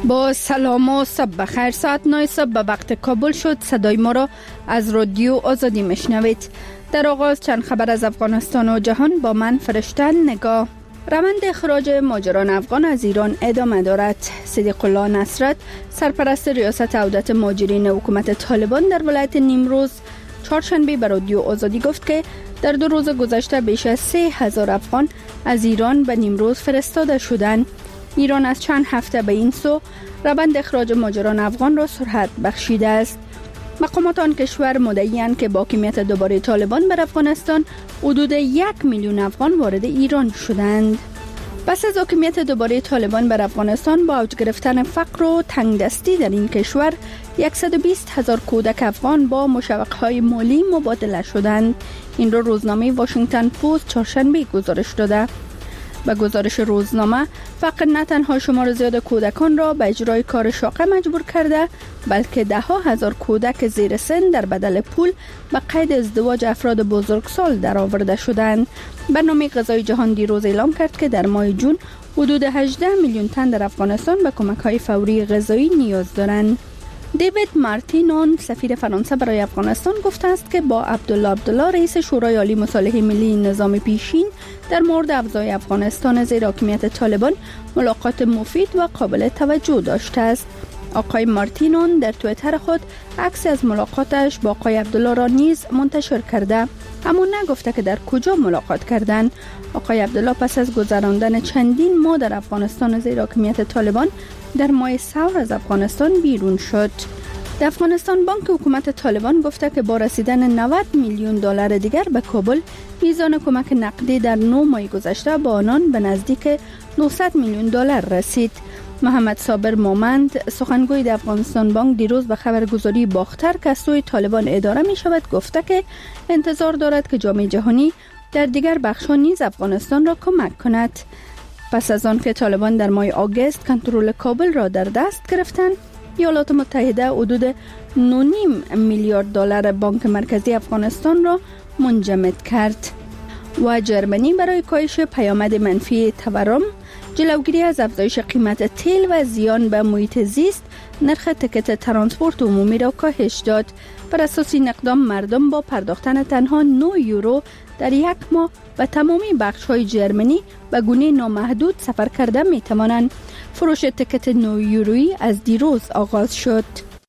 با سلام و صبح بخیر. ساعت 9 صبح به وقت کابل شد. صدای ما را از رادیو آزادی میشنوید. در آغاز چند خبر از افغانستان و جهان با من فرشته نگاه. روند اخراج مهاجران افغان از ایران ادامه دارد. صدیق الله نصرت، سرپرست ریاست عودت مهاجرین حکومت طالبان در ولایت نیمروز، چهارشنبه به رادیو آزادی گفت که در 2 روز گذشته بیش از 3000 افغان از ایران به نیمروز فرستاده شدند. ایران از چند هفته به این سو روند اخراج مهاجران افغان را سرعت بخشیده است. مقامات آن کشور مدعی‌اند که با حاکمیت دوباره طالبان بر افغانستان حدود 1 میلیون افغان وارد ایران شدند. پس از حاکمیت دوباره طالبان بر افغانستان با اوج گرفتن فقر و تنگدستی در این کشور 120,000 کودک افغان با مشوق‌های مالی مبادله شدند. این را روزنامه واشنگتن پست چهارشنبه گزارش داده. به گزارش روزنامه، فقر نه تنها شمار زیاد کودکان را به اجرای کار شاقه مجبور کرده، بلکه 10,000 کودک زیر سن در بدل پول به قید ازدواج افراد بزرگسال درآورده شدند. برنامه غذای جهان دیروز اعلام کرد که در ماه جون حدود 18 میلیون تن در افغانستان به کمک‌های فوری غذایی نیاز دارند. دیوید مارتینون، سفیر فرانسه برای افغانستان، گفته است که با عبدالله رئیس شورای عالی مصالحه ملی نظام پیشین در مورد افزای افغانستان زیر حاکمیت طالبان ملاقات مفید و قابل توجه داشته است. آقای مارتینون در توییتر خود عکس از ملاقاتش با آقای عبدالله را نیز منتشر کرده، اما نگفته که در کجا ملاقات کردند. آقای عبدالله پس از گذراندن چندین ماه در افغانستان زیر حاکمیت طالبان در ماه سور از افغانستان بیرون شد. در افغانستان بانک حکومت طالبان گفته که با رسیدن 90 میلیون دلار دیگر به کابل، میزان کمک نقدی در 9 ماه گذشته با آنان به نزدیک 900 میلیون دلار رسید. محمد صابر مومند، سخنگوی در افغانستان بانک، دیروز به خبرگزاری باختر که از سوی طالبان اداره می شود گفته که انتظار دارد که جامعه جهانی در دیگر بخش‌ها نیز افغانستان را کمک کند. پس از آن که طالبان در ماه آگوست کنترل کابل را در دست گرفتند، ایالات متحده حدود 9.5 میلیارد دلار بانک مرکزی افغانستان را منجمد کرد. و جرمنی برای کاهش پیامد منفی تورم، جلوگیری از افزایش قیمت تیل و زیان به محیط زیست، نرخ تکت ترانسپورت عمومی را کاهش داد. بر اساس این اقدام مردم با پرداختن تنها 9 یورو در 1 ماه و تمامی بخش‌های جرمنی به گونه نامحدود سفر کرده می‌توانند. فروش تکت 9 یورویی از دیروز آغاز شد.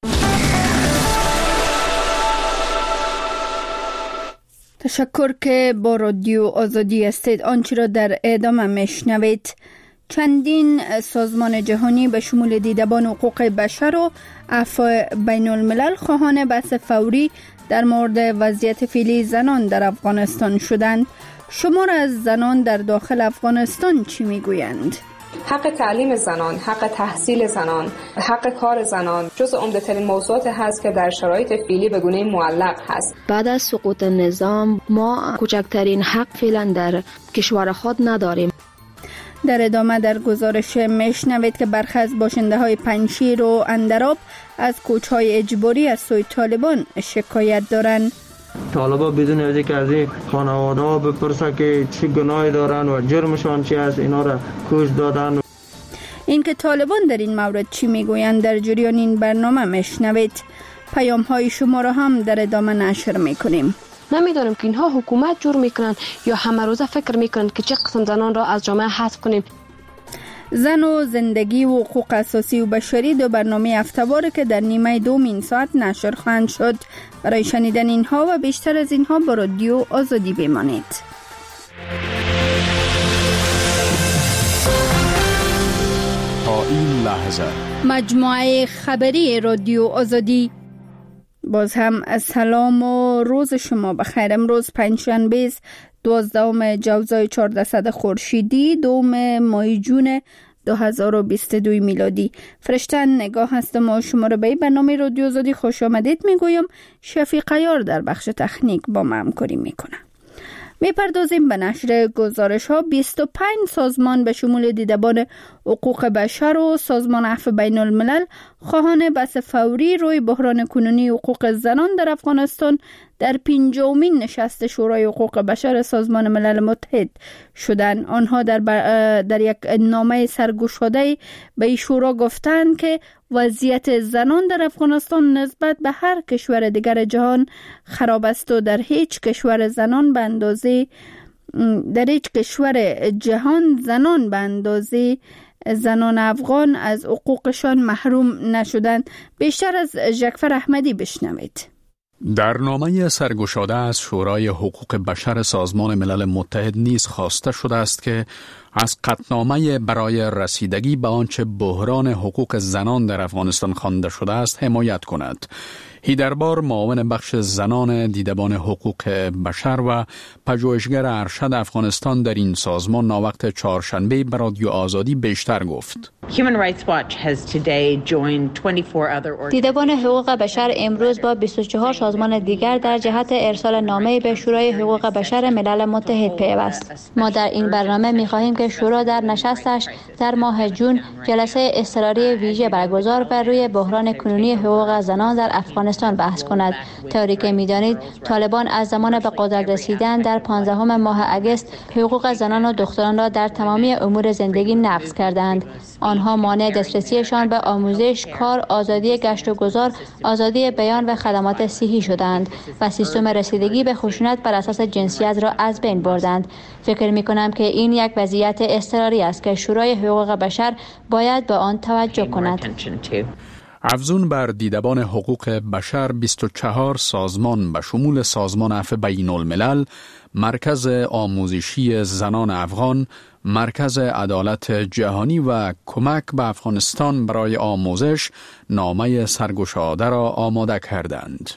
تشکر که با رادیو آزادی هستید. آنچه را در ادامه میشنوید. چندین سازمان جهانی به شمول دیدبان حقوق بشر و عفو بین الملل خواهان بحث فوری در مورد وضعیت فعلی زنان در افغانستان شدند. شمار از زنان در داخل افغانستان چی میگویند؟ حق تعلیم زنان، حق تحصیل زنان، حق کار زنان جزو عمده‌ترین موضوعات هست که در شرایط فعلی به گونه معلق هست. بعد از سقوط نظام ما کوچکترین حق فعلا در کشور خود نداریم. در ادامه در گزارش میشنوید که برخی از باشنده های پنجشیر و اندراب از کوچهای اجباری از سوی طالبان شکایت دارند. طالبا بدون از اینکه از این خانواده ها بپرسن که چه گناهی دارن و جرمشان چی است، اینا را کش دادن. این که طالبان در این مورد چی میگویند در جریان این برنامه میشنوید. پیام های شما را هم در ادامه نشر میکنیم. نمیدانم که اینها حکومت جور میکنن یا همه روزه فکر میکنن که چه قسم زنان را از جامعه حذف کنیم. زن و زندگی و حقوق اساسی و بشری، 2 برنامه هفته‌واره که در نیمه دوم این ساعت نشر خواهند شد. برای شنیدن اینها و بیشتر از اینها با رادیو آزادی بمانید. تا این لحظه مجموعه خبری رادیو آزادی. باز هم سلام و روز شما بخیر. امروز پنجشنبه 12 جوزای 1400 خورشیدی، 2 ماه جون 2022 میلادی. فرشته نگاه هستم و شما را به برنامه رادیو آزادی خوش آمدید میگویم. شفیق عیار در بخش تکنیک با ما همکاری میکنه. میپردازیم به نشر گزارش ها. 25 سازمان به شمول دیدبان حقوق بشر و سازمان عفو بین الملل خواهان بحث فوری روی بحران کنونی حقوق زنان در افغانستان در 50مین نشست شورای حقوق بشر سازمان ملل متحد شدند. آنها در یک نامه سرگشاده به شورا گفتند که وضعیت زنان در افغانستان نسبت به هر کشور دیگر جهان خراب است و در هیچ کشور جهان به اندازه زنان افغان از حقوقشان محروم نشدند. بیشتر از جعفر احمدی بشنوید. در نامه سرگشاده از شورای حقوق بشر سازمان ملل متحد نیز خواسته شده است که از قطعنامه برای رسیدگی به آنچه بحران حقوق زنان در افغانستان خوانده شده است حمایت کند. هیدربار معاون بخش زنان دیدبان حقوق بشر و پژوهشگر ارشد افغانستان در این سازمان ناوقت چهارشنبه به رادیو آزادی بیشتر گفت. دیدبان حقوق بشر امروز با 24 سازمان دیگر در جهت ارسال نامه به شورای حقوق بشر ملل متحد پیوست. ما در این برنامه می‌خواهیم که شورا در نشستش در ماه جون جلسه اضطراری ویژه برگزار بر روی بحران کنونی حقوق زنان در افغانستان بحث کند. طوری که می‌دانید طالبان از زمان به قدرت رسیدن در 15 ماه اگست حقوق زنان و دختران را در تمامی امور زندگی نقض کردند. آنها مانع دسترسیشان به آموزش، کار، آزادی گشت و گذار، آزادی بیان و خدمات صحی شدند و سیستم رسیدگی به خشونت بر اساس جنسیت را از بین بردند. فکر می‌کنم که این یک وضعیت اضطراری است که شورای حقوق بشر باید به آن توجه کند. افزون بر دیدبان حقوق بشر 24 سازمان به شمول سازمان عفو بین الملل، مرکز آموزشی زنان افغان، مرکز عدالت جهانی و کمک به افغانستان برای آموزش نامه سرگشاده را آماده کردند.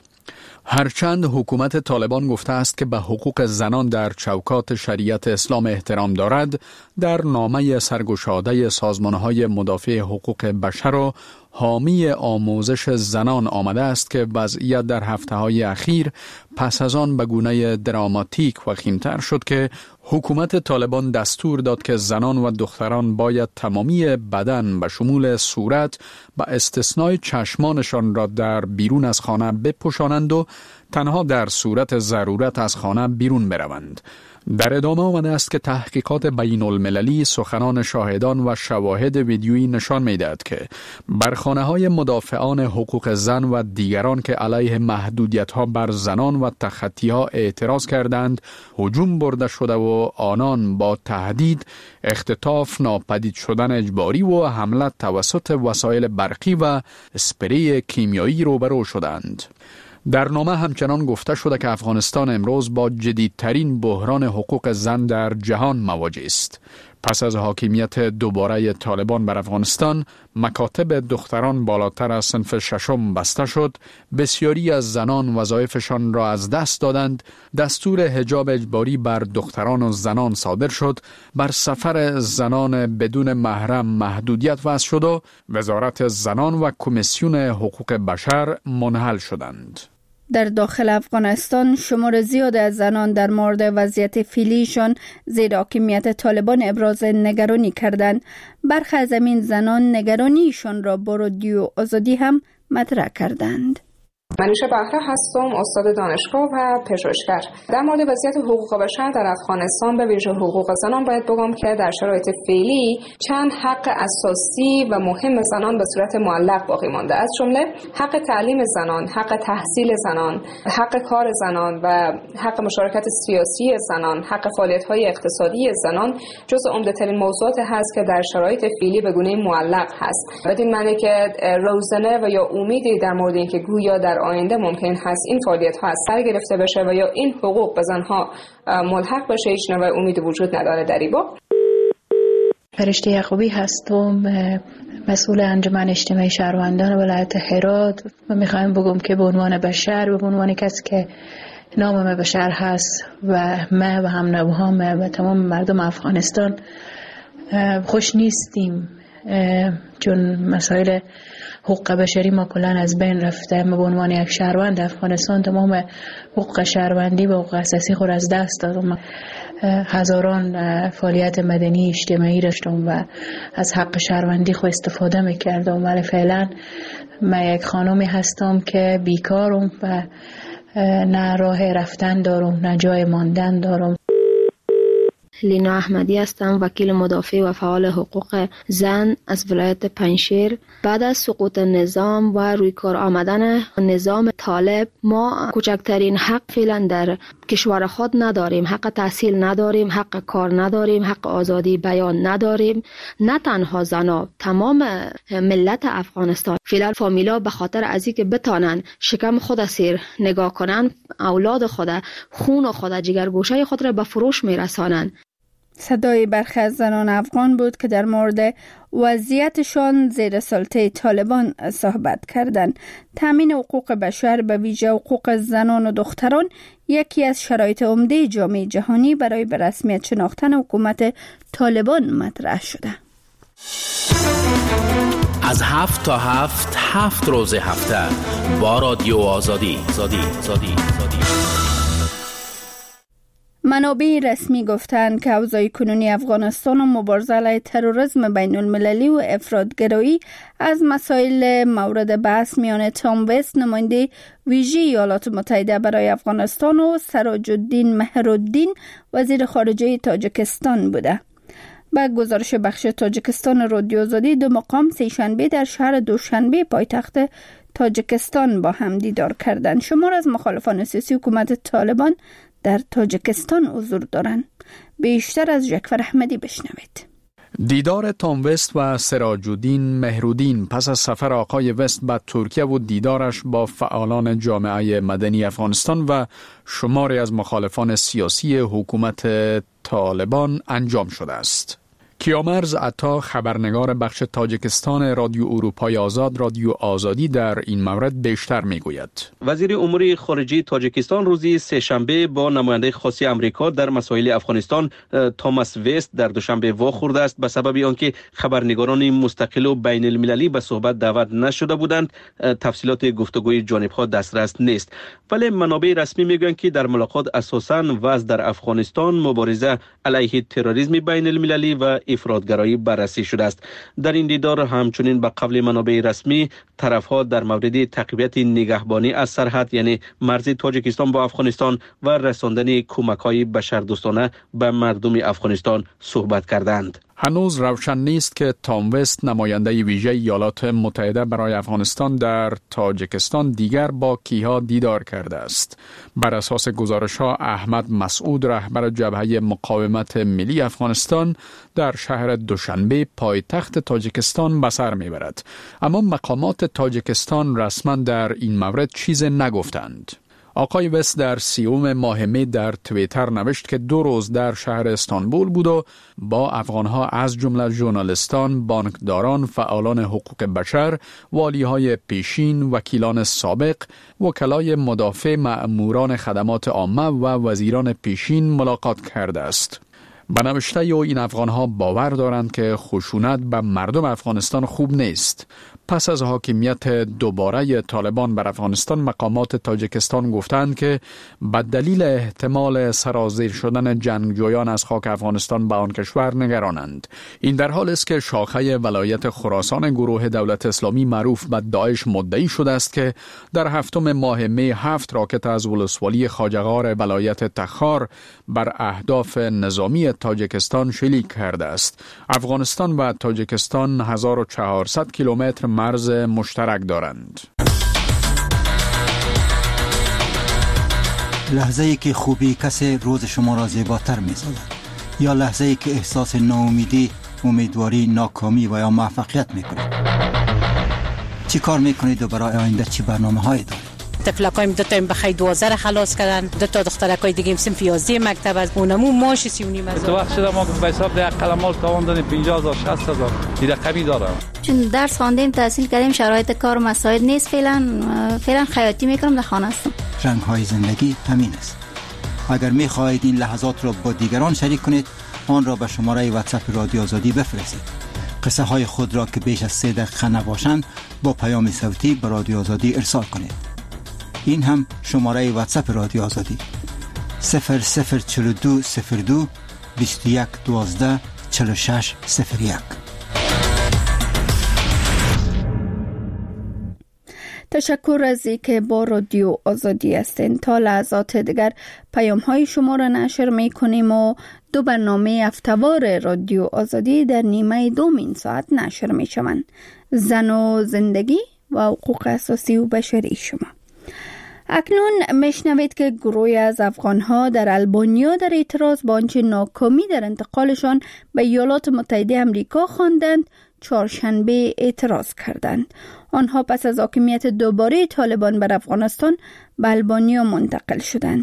هرچند حکومت طالبان گفته است که به حقوق زنان در چوکات شریعت اسلام احترام دارد، در نامه سرگشاده سازمان‌های مدافع حقوق بشر و حامی آموزش زنان آمده است که وضعیت در هفته‌های اخیر پس از آن به گونه دراماتیک وخیم‌تر شد که حکومت طالبان دستور داد که زنان و دختران باید تمامی بدن به شمول صورت به استثنای چشمانشان را در بیرون از خانه بپوشانند و تنها در صورت ضرورت از خانه بیرون بروند. در ادامه آمده است که تحقیقات بین المللی سخنان شاهدان و شواهد ویدیویی نشان می‌دهد که بر خانه‌های مدافعان حقوق زن و دیگران که علیه محدودیت‌ها بر زنان و تخطی‌ها اعتراض کردند هجوم برده شده و آنان با تهدید، اختطاف، ناپدید شدن اجباری و حمله توسط وسایل برقی و اسپری کیمیایی روبرو شدند. در نامه همچنان گفته شده که افغانستان امروز با جدیدترین بحران حقوق زن در جهان مواجه است. پس از حاکمیت دوباره طالبان بر افغانستان، مکاتب دختران بالاتر از صنف ششم بسته شد، بسیاری از زنان وظایفشان را از دست دادند، دستور حجاب اجباری بر دختران و زنان صادر شد، بر سفر زنان بدون محرم محدودیت وضع شد و وزارت زنان و کمیسیون حقوق بشر منحل شدند. در داخل افغانستان شمار زیاد از زنان در مورد وضعیت فعلیشان زیر حاکمیت طالبان ابراز نگرانی کردند. برخی از این زنان نگرانیشان را با رادیو آزادی هم مطرح کردند. منوشه بهره هستم، استاد دانشگاه و پژوهشگر. در مورد وضعیت حقوق بشر در افغانستان به ویژه حقوق زنان باید بگم که در شرایط فعلی چند حق اساسی و مهم زنان به صورت معلق باقی مانده، از جمله حق تعلیم زنان، حق تحصیل زنان، حق کار زنان و حق مشارکت سیاسی زنان، حق فعالیت‌های اقتصادی زنان جزو عمده‌ترین موضوعات هست که در شرایط فعلی به گونه معلق هست. بدین معنی که روزنه و یا امیدی در مورد اینکه گویا در آینده ممکن هست این فعالیت‌ها از سر گرفته بشه و یا این حقوق به زنها ملحق بشه هیچ نوع امیدی وجود نداره در این باب. فرشته یعقوبی هستم، مسئول انجمن اجتماعی شهروندان ولایت هرات و میخوایم بگم که به عنوان بشر و به عنوان کسی که نام بشر هست و ما و هم نوهام و تمام مردم افغانستان خوش نیستیم، چون مسائل حقوق بشری ما کلان از بین رفته. ما به عنوان یک شهروند افغانستان تمام حقوق شهروندی و حقوق اساسی خود از دست دادم. هزاران فعالیت مدنی اجتماعی داشتم و از حق شهروندی خود استفاده میکردم، ولی فعلا من یک خانمی هستم که بیکارم و نه راه رفتن دارم نه جای ماندن دارم. لینا احمدی هستم، وکیل مدافع و فعال حقوق زن از ولایت پنجشیر. بعد از سقوط نظام و روی کار آمدن نظام طالب ما کوچکترین حق فعلا در کشور خود نداریم. حق تحصیل نداریم، حق کار نداریم، حق آزادی بیان نداریم. نه تنها زنا، تمام ملت افغانستان فعلا فامیلا به خاطر از اینکه بتانن شکم خود سیر نگاه کنن، اولاد خود، خون خود، جگرگوشه خود را به فروش میرسانن. صدای برخی از زنان افغان بود که در مورد وضعیتشان زیر سلطه طالبان صحبت کردند. تامین حقوق بشر به ویژه حقوق زنان و دختران یکی از شرایط عمده جامعه جهانی برای به رسمیت شناختن حکومت طالبان مطرح شده. از 7 تا 7 روز هفته با رادیو آزادی. منابع رسمی گفتند که اوضاع کنونی افغانستان و مبارزه علیه تروریسم بین المللی و افراطگرایی از مسائل مورد بحث میان تام وست، نماینده ویژه ایالات متحده برای افغانستان، و سراج الدین مهرالدین، وزیر خارجه تاجیکستان بوده. با گزارش بخش تاجیکستان رادیو آزادی، دو مقام سه‌شنبه در شهر دوشنبه پایتخت تاجیکستان با هم دیدار کردند. شمار از مخالفان سیاسی حکومت طالبان در تاجیکستان حضور دارند. بیشتر از جعفر احمدی بشنوید. دیدار تام وست و سراج الدین مهرالدین پس از سفر آقای وست به ترکیه و دیدارش با فعالان جامعه مدنی افغانستان و شماری از مخالفان سیاسی حکومت طالبان انجام شده است. کیامرز عطا، خبرنگار بخش تاجیکستان رادیو اروپای آزاد رادیو آزادی، در این مورد بیشتر میگوید. وزیر امور خارجه تاجیکستان روزی سه‌شنبه با نماینده خاص آمریکا در مسائل افغانستان توماس وست در دوشنبه واخورده است. به سبب آنکه خبرنگاران مستقل و بین المللی به صحبت دعوت نشده بودند، تفصیلات گفتگوی جانب‌ها دسترس نیست. ولی منابع رسمی میگویند که در ملاقات اساساً وضع در افغانستان، مبارزه علیه تروریسم بین المللی و افراطگرایی بررسی شده است. در این دیدار همچنین به قول منابع رسمی، طرفها در مورد تقویت نگهبانی از سرحد، یعنی مرز تاجیکستان با افغانستان، و رساندن کمک‌های بشردوستانه به مردم افغانستان صحبت کردند. هنوز روشن نیست که تام وست، نماینده ویژه ایالات متحده برای افغانستان در تاجیکستان، دیگر با کیها دیدار کرده است. بر اساس گزارش‌ها، احمد مسعود، رهبر جبهه مقاومت ملی افغانستان، در شهر دوشنبه پایتخت تاجیکستان به سر میبرد. اما مقامات تاجیکستان رسما در این مورد چیز نگفتند. آقای وست در 30 ماه می در توییتر نوشت که 2 روز در شهر استانبول بود و با افغانها از جمله ژورنالیستان، بانکداران، فعالان حقوق بشر، والیهای پیشین، وکیلان سابق، وکلای مدافع، مأموران خدمات عامه و وزیران پیشین ملاقات کرده است. به نوشته او، این افغانها باور دارند که خشونت به مردم افغانستان خوب نیست. پس از حاکمیت دوباره طالبان بر افغانستان، مقامات تاجیکستان گفتند که به دلیل احتمال سرازیر شدن جنگجویان از خاک افغانستان به آن کشور نگرانند. این در حال است که شاخه ولایت خراسان گروه دولت اسلامی معروف به داعش مدعی شده است که در 7 ماه می 7 راکت از ولسوالی خواجه‌غار ولایت تخار بر اهداف نظامی تاجیکستان شلیک کرده است. افغانستان و تاجیکستان 1400 کیلومتر مرز مشترک دارند. لحظه‌ای که خوبی کسی روز شما را زیباتر می‌سازد، یا لحظه‌ای که احساس ناامیدی، امیدواری، ناکامی و یا موفقیت می‌کنید. چی کار می‌کنید و برای آینده چی برنامه‌هایی دارید؟ تفلکایم 2 تا بخیر 12 خلاص کردن، 2 تا دخترکای دیگه صنف 11 مکتب از اونمو ماش 39,000. تو وقت شده ما به حساب ده قلمال تاوان دادیم 50,000 60,000 دیگه رقمی دارم. چون درس خواندیم، تحصیل کردیم، شرایط کار و مساعد نیست. فعلا خیاطی میکنم، در خانه هستم. رنگ‌های زندگی همین است. اگر می‌خواهید این لحظات را با دیگران شریک کنید، آن را به شماره واتساپ رادیو آزادی بفرستید. قصه های خود را که بیش از 3 دقیقه نباشند با پیام صوتی به رادیو آزادی ارسال کنید. این هم شماره واتساپ رادیو آزادی 0042 02 21 12 46 01. تشکر از اینکه با رادیو آزادی هستین. تا لحظات دیگر پیام های شما را نشر می کنیم و 2 برنامه هفته‌وار رادیو آزادی در نیمه دومین ساعت نشر می شوند. زن و زندگی و حقوق اساسی و بشری شما. اکنون میشنوید که گروهی از افغان‌ها در البانیا در اعتراض با آنچه ناکامی در انتقالشان به ایالات متحده آمریکا خواندند چهارشنبه اعتراض کردند. آنها پس از حاکمیت دوباره طالبان بر افغانستان به البانیا منتقل شدند.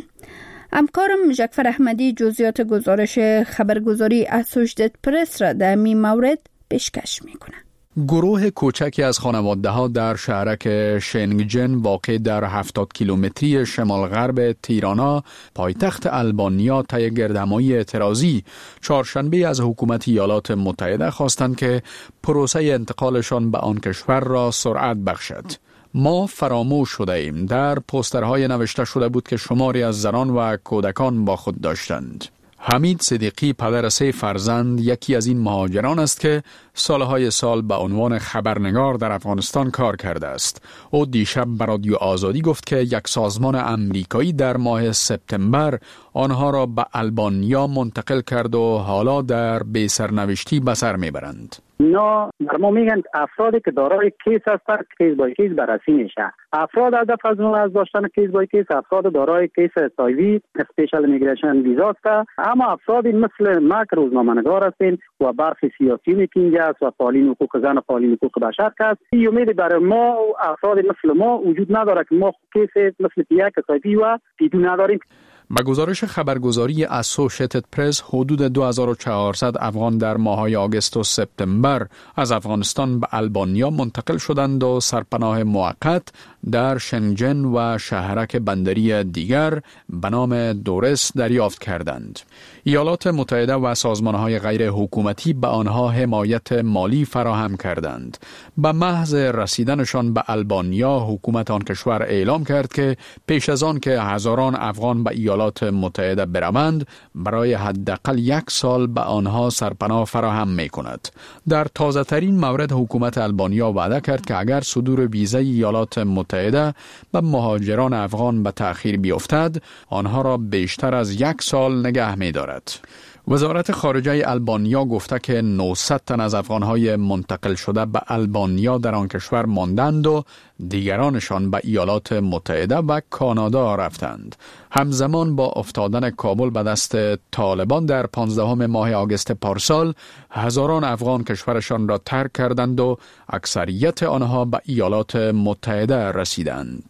همکارم جعفر احمدی جزئیات گزارش خبرگزاری اسوشیتد پرس را در این مورد پیشکش می‌کند. گروه کوچکی از خانواده‌ها در شهرک شنگجن واقع در 70 کیلومتری شمال غرب تیرانا پایتخت البانیا طی گردهمایی اعتراضی چهارشنبه از حکومت ایالات متحده خواستند که پروسه انتقالشان به آن کشور را سرعت بخشد. ما فراموش شده ایم در پوسترهای نوشته شده بود که شماری از زنان و کودکان با خود داشتند. حمید صدیقی پدر 3 فرزند یکی از این مهاجران است که سالهای سال به عنوان خبرنگار در افغانستان کار کرده است. او دیشب به رادیو آزادی گفت که یک سازمان امریکایی در ماه سپتامبر آنها را به البانیا منتقل کرد و حالا در بی‌سرنوشتی به سر میبرند. اینا بر ما میگن افرادی که دارای کیس هستند کیس بای کیس بررسی میشه. افراد هدف از داشتن کیس بای کیس افراد دارای کیس سایوی اسپیشال ایمیگریشن ویزا است. اما افرادی مثل ما که روزنامه‌نگار هستیم و برخی سیاسیونی که اینجا است و فعالین حقوق زن و فعالین حقوق بشر است، این امید برای ما و افراد مثل ما وجود نداره که ما کیس مثل یک سایوی و پیدو نداریم. به گزارش خبرگزاری اسوشیتد پرس حدود 2400 افغان در ماه‌های آگوست و سپتامبر از افغانستان به البانیا منتقل شدند و سرپناه موقت در شنگجن و شهرک بندری دیگر به نام دورس دریافت کردند. ایالات متحده و سازمان‌های غیر حکومتی به آنها حمایت مالی فراهم کردند. به محض رسیدنشان به البانیا حکومت آن کشور اعلام کرد که پیش از آن که هزاران افغان به ایالات متحده بروند برای حداقل 1 سال به آنها سرپناه فراهم می‌کند. در تازه‌ترین مورد حکومت البانیا وعده کرد که اگر صدور ویزای ایالات متحده به مهاجران افغان به تأخیر بیفتد آنها را بیشتر از 1 سال نگه می‌دارد. وزارت خارجه البانیا گفته که 900 تن از افغان‌های منتقل شده به البانیا در آن کشور ماندند و دیگرانشان به ایالات متحده و کانادا رفتند. همزمان با افتادن کابل به دست طالبان در 15 ماه آگوست پارسال هزاران افغان کشورشان را ترک کردند و اکثریت آنها به ایالات متحده رسیدند.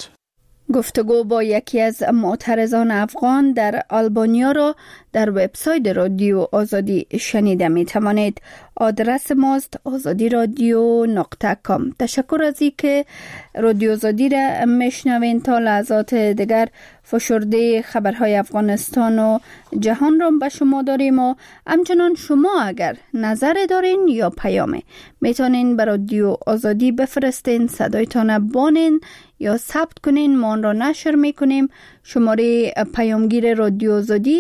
گفتگو با یکی از معترضان افغان در آلبانیا را در وبسایت رادیو آزادی شنیده می توانید. آدرس ماست azadi.radio.com. تشکر از اینکه رادیو آزادی را میشنوین. تا لحظات دیگر فشرده خبرهای افغانستان و جهان را به شما داریم و همچنان شما اگر نظر دارین یا پیامه میتونین به رادیو آزادی بفرستین، صدایتان بانین یا ثبت کنین، ما آن را نشر میکنیم. شماره پیامگیر رادیو آزادی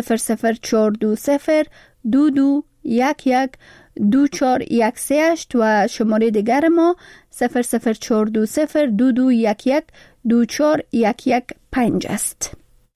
00420 2211 2438 و شماره دیگر ما 00420 2211 2415 است.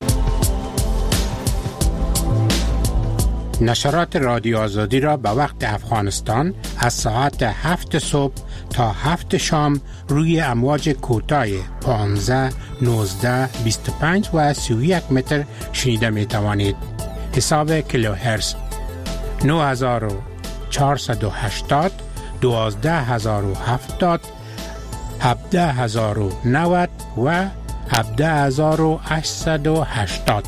نشرات رادیو آزادی را به وقت افغانستان از ساعت 7 صبح تا 7 شام روی امواج کوتاه 15 19 25 و 31 متر شنیده می توانید. حساب کیلوهرتز 9480 12070 17090 و 17880.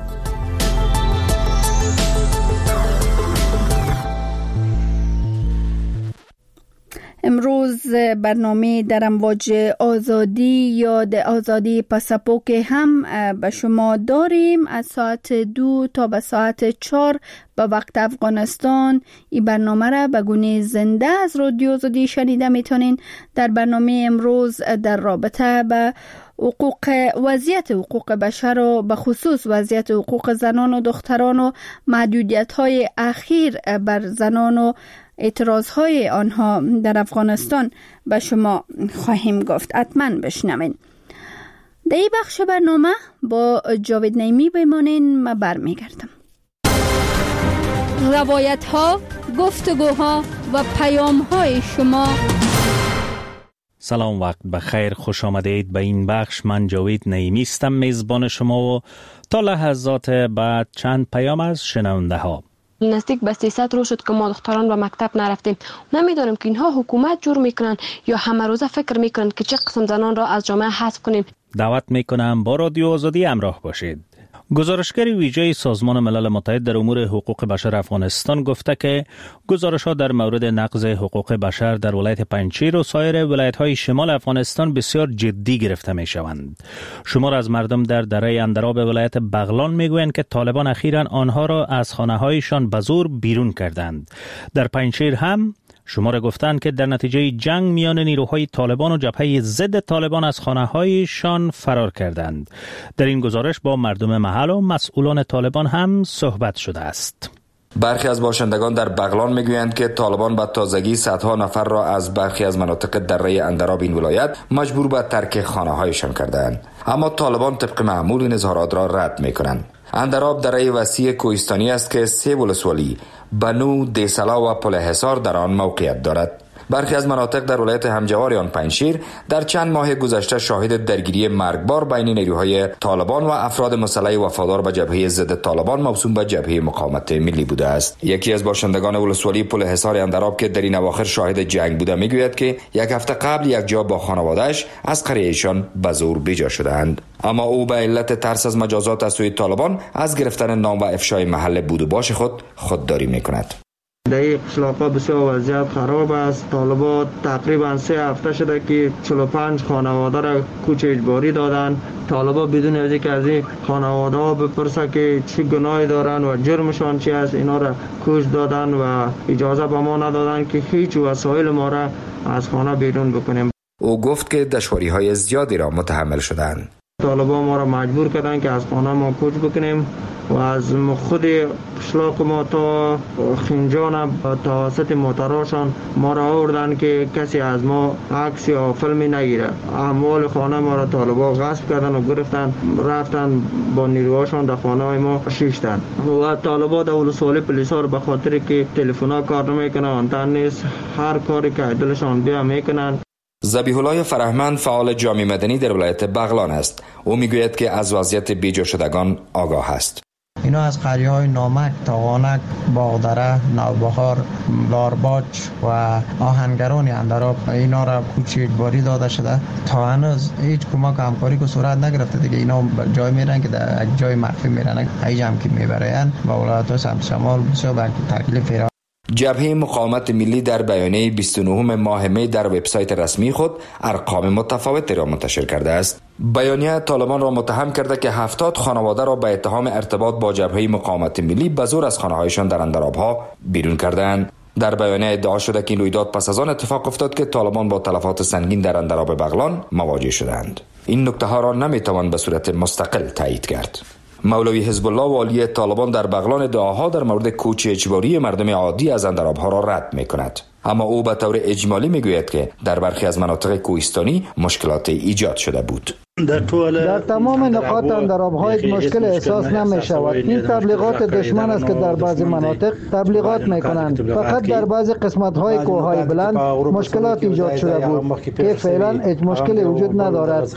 امروز برنامه در امواج آزادی یا آزادی پاساپوک هم به شما داریم. از ساعت 2 تا به ساعت 4 به وقت افغانستان این برنامه را به گونه زنده از رادیو آزادی شنیده میتونین. در برنامه امروز در رابطه به وضعیت حقوق بشر و به خصوص وضعیت حقوق زنان و دختران و محدودیت‌های اخیر بر زنان و اعتراضهای آنها در افغانستان به شما خواهیم گفت. حتما بشنوین. در این بخش برنامه با جاوید نعیمی بمانین. من برمیگردم. روایت ها، گفتگوها و پیام های شما. سلام، وقت بخیر، خوش آمدید به این بخش. من جاوید نعیمی هستم، میزبان شما و تا لحظات بعد چند پیام از شنونده ها. نزدیک به 300 روز شد که ما دختران به مکتب نرفتیم. نمیدونم که اینها حکومت جور میکنن یا همه روزه فکر میکنن که چه قسم زنان را از جامعه حذف کنیم. دعوت میکنم با رادیو آزادی همراه باشید. گزارشگر ویژه سازمان ملل متحد در امور حقوق بشر افغانستان گفته که گزارش‌ها در مورد نقض حقوق بشر در ولایت پنجشیر و سایر ولایت‌های شمال افغانستان بسیار جدی گرفته می‌شوند. شمار از مردم در دره اندراب ولایت بغلان میگویند که طالبان اخیراً آنها را از خانه‌هایشان به زور بیرون کردند. در پنجشیر هم شمار گفتند که در نتیجه جنگ میان نیروهای طالبان و جبهه ضد طالبان از خانه‌هایشان فرار کردند. در این گزارش با مردم محل و مسئولان طالبان هم صحبت شده است. برخی از باشندگان در بغلان میگویند که طالبان به تازگی صدها نفر را از برخی از مناطق دره اندراب این ولایت مجبور به ترک خانه‌هایشان کردند، اما طالبان طبق معمول این اظهارات را رد میکنند. اندراب دره وسیع کوهستانی است که 3 ولسوالی بنو، دیسلا و پل حصار در آن موقعیت دارد. برخی از مناطق در ولایت همجوار آن پنجشیر در چند ماه گذشته شاهد درگیری مرگبار بین نیروهای طالبان و افراد مسلح وفادار به جبهه ضد طالبان موسوم به جبهه مقاومت ملی بوده است. یکی از باشندگان ولسوالی پل حصار اندراب که در این اواخر شاهد جنگ بوده میگوید که یک هفته قبل یک جا با خانواده‌اش از قریه‌شان به زور بیجا شدند، اما او به علت ترس از مجازات از سوی طالبان از گرفتن نام و افشای محل بود و باش خودداری میکند. در این قشلاق‌ها بسیار وضعیت خراب است. طالبان تقریبا 3 هفته شده که 45 خانواده را کوچ اجباری دادن. طالبان بدون از اینکه از این خانواده ها بپرسه که چه گناهی دارن و جرمشان چی است، اینا را کوچ دادن و اجازه به ما ندادن که هیچ وسایل ما را از خانه بیرون بکنیم. او گفت که دشواری‌های زیادی را متحمل شدند. طالبان ما را مجبور کردن که از خانه ما کوچ بکنیم و از خود قشلاق ما تا خنجان توسط موتراشان ما را آوردن که کسی از ما عکس یا فیلمی نگیره. اموال خانه ما را طالبان غصب کردن و گرفتن، رفتن با نیروهاشان در خانه ما شیشتن و طالبان در ولسوالی پلیسا رو به خاطر که تلفن‌ها کار نمیکنن، آنتن نیست، هر کاری که دلشان بیا میکنن. ذبیح الله فرهمند فعال جامعه مدنی در ولایت بغلان است. او میگوید که از وضعیت بیجا شدگان آگاه است. اینا از قریه‌های نامک، تاغانک، باغدره، نوبهار، لارباج و آهنگران اندراب اینا را کوچ اجباری داده شده. تا هنوز هیچ کمک همکاری که صورت نگرفته دیگه. اینا جای میرن که در یک جای مخفی میرن، ایجا هم که میبرن و ولایت سمت شمال بسیار به تکلیف ایران. جبهه مقاومت ملی در بیانیه 29 ماه می در وبسایت رسمی خود ارقام متفاوتی را منتشر کرده است. بیانیه طالبان را متهم کرده که 70 خانواده را به اتهام ارتباط با جبهه مقاومت ملی به زور از خانه‌هایشان در اندراب‌ها بیرون کردند. در بیانیه ادعا شده که این رویداد پس از آن اتفاق افتاد که طالبان با تلفات سنگین در اندراب بغلان مواجه شدند. این نکته ها را نمیتوان به صورت مستقل تایید کرد. مولوی حزب الله والی طالبان در بغلان ادعاها در مورد کوچ اجباری مردم عادی از اندراب‌ها را رد می‌کند، اما او به طور اجمالی میگوید که در برخی از مناطق کوهستانی مشکلات ایجاد شده بود. در تمام نقاط اندراب‌های مشکل احساس نمی‌شود. این تبلیغات دشمن است که در بعضی مناطق تبلیغات می‌کنند. فقط در بعضی قسمت‌های کوه‌های بلند مشکلات ایجاد شده بود که فعلا هیچ مشکلی وجود ندارد.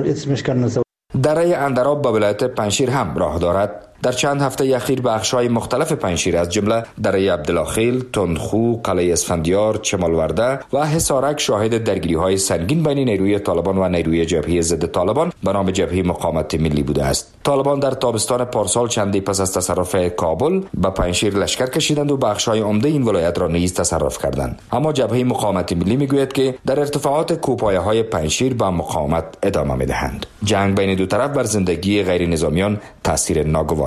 دره اندراب به ولایت پنجشیر هم راه دارد. در چند هفته اخیر بخش‌های مختلف پنجشیر از جمله دره عبدالخیل، تندخو، قلعه اسفندیار، چمالورده و حصارک شاهد درگیری‌های سنگین بین نیروی طالبان و نیروی جبهه ضد طالبان به نام جبهه مقاومت ملی بوده است. طالبان در تابستان پارسال چندی پس از تصرف کابل به پنجشیر لشکر کشیدند و بخش‌های عمده این ولایت را نیز تصرف کردند. اما جبهه مقاومت ملی میگوید که در ارتفاعات کوهپایه‌های پنجشیر به مقاومت ادامه می‌دهند. جنگ بین دو طرف بر زندگی غیر نظامیان تاثیر ناگوار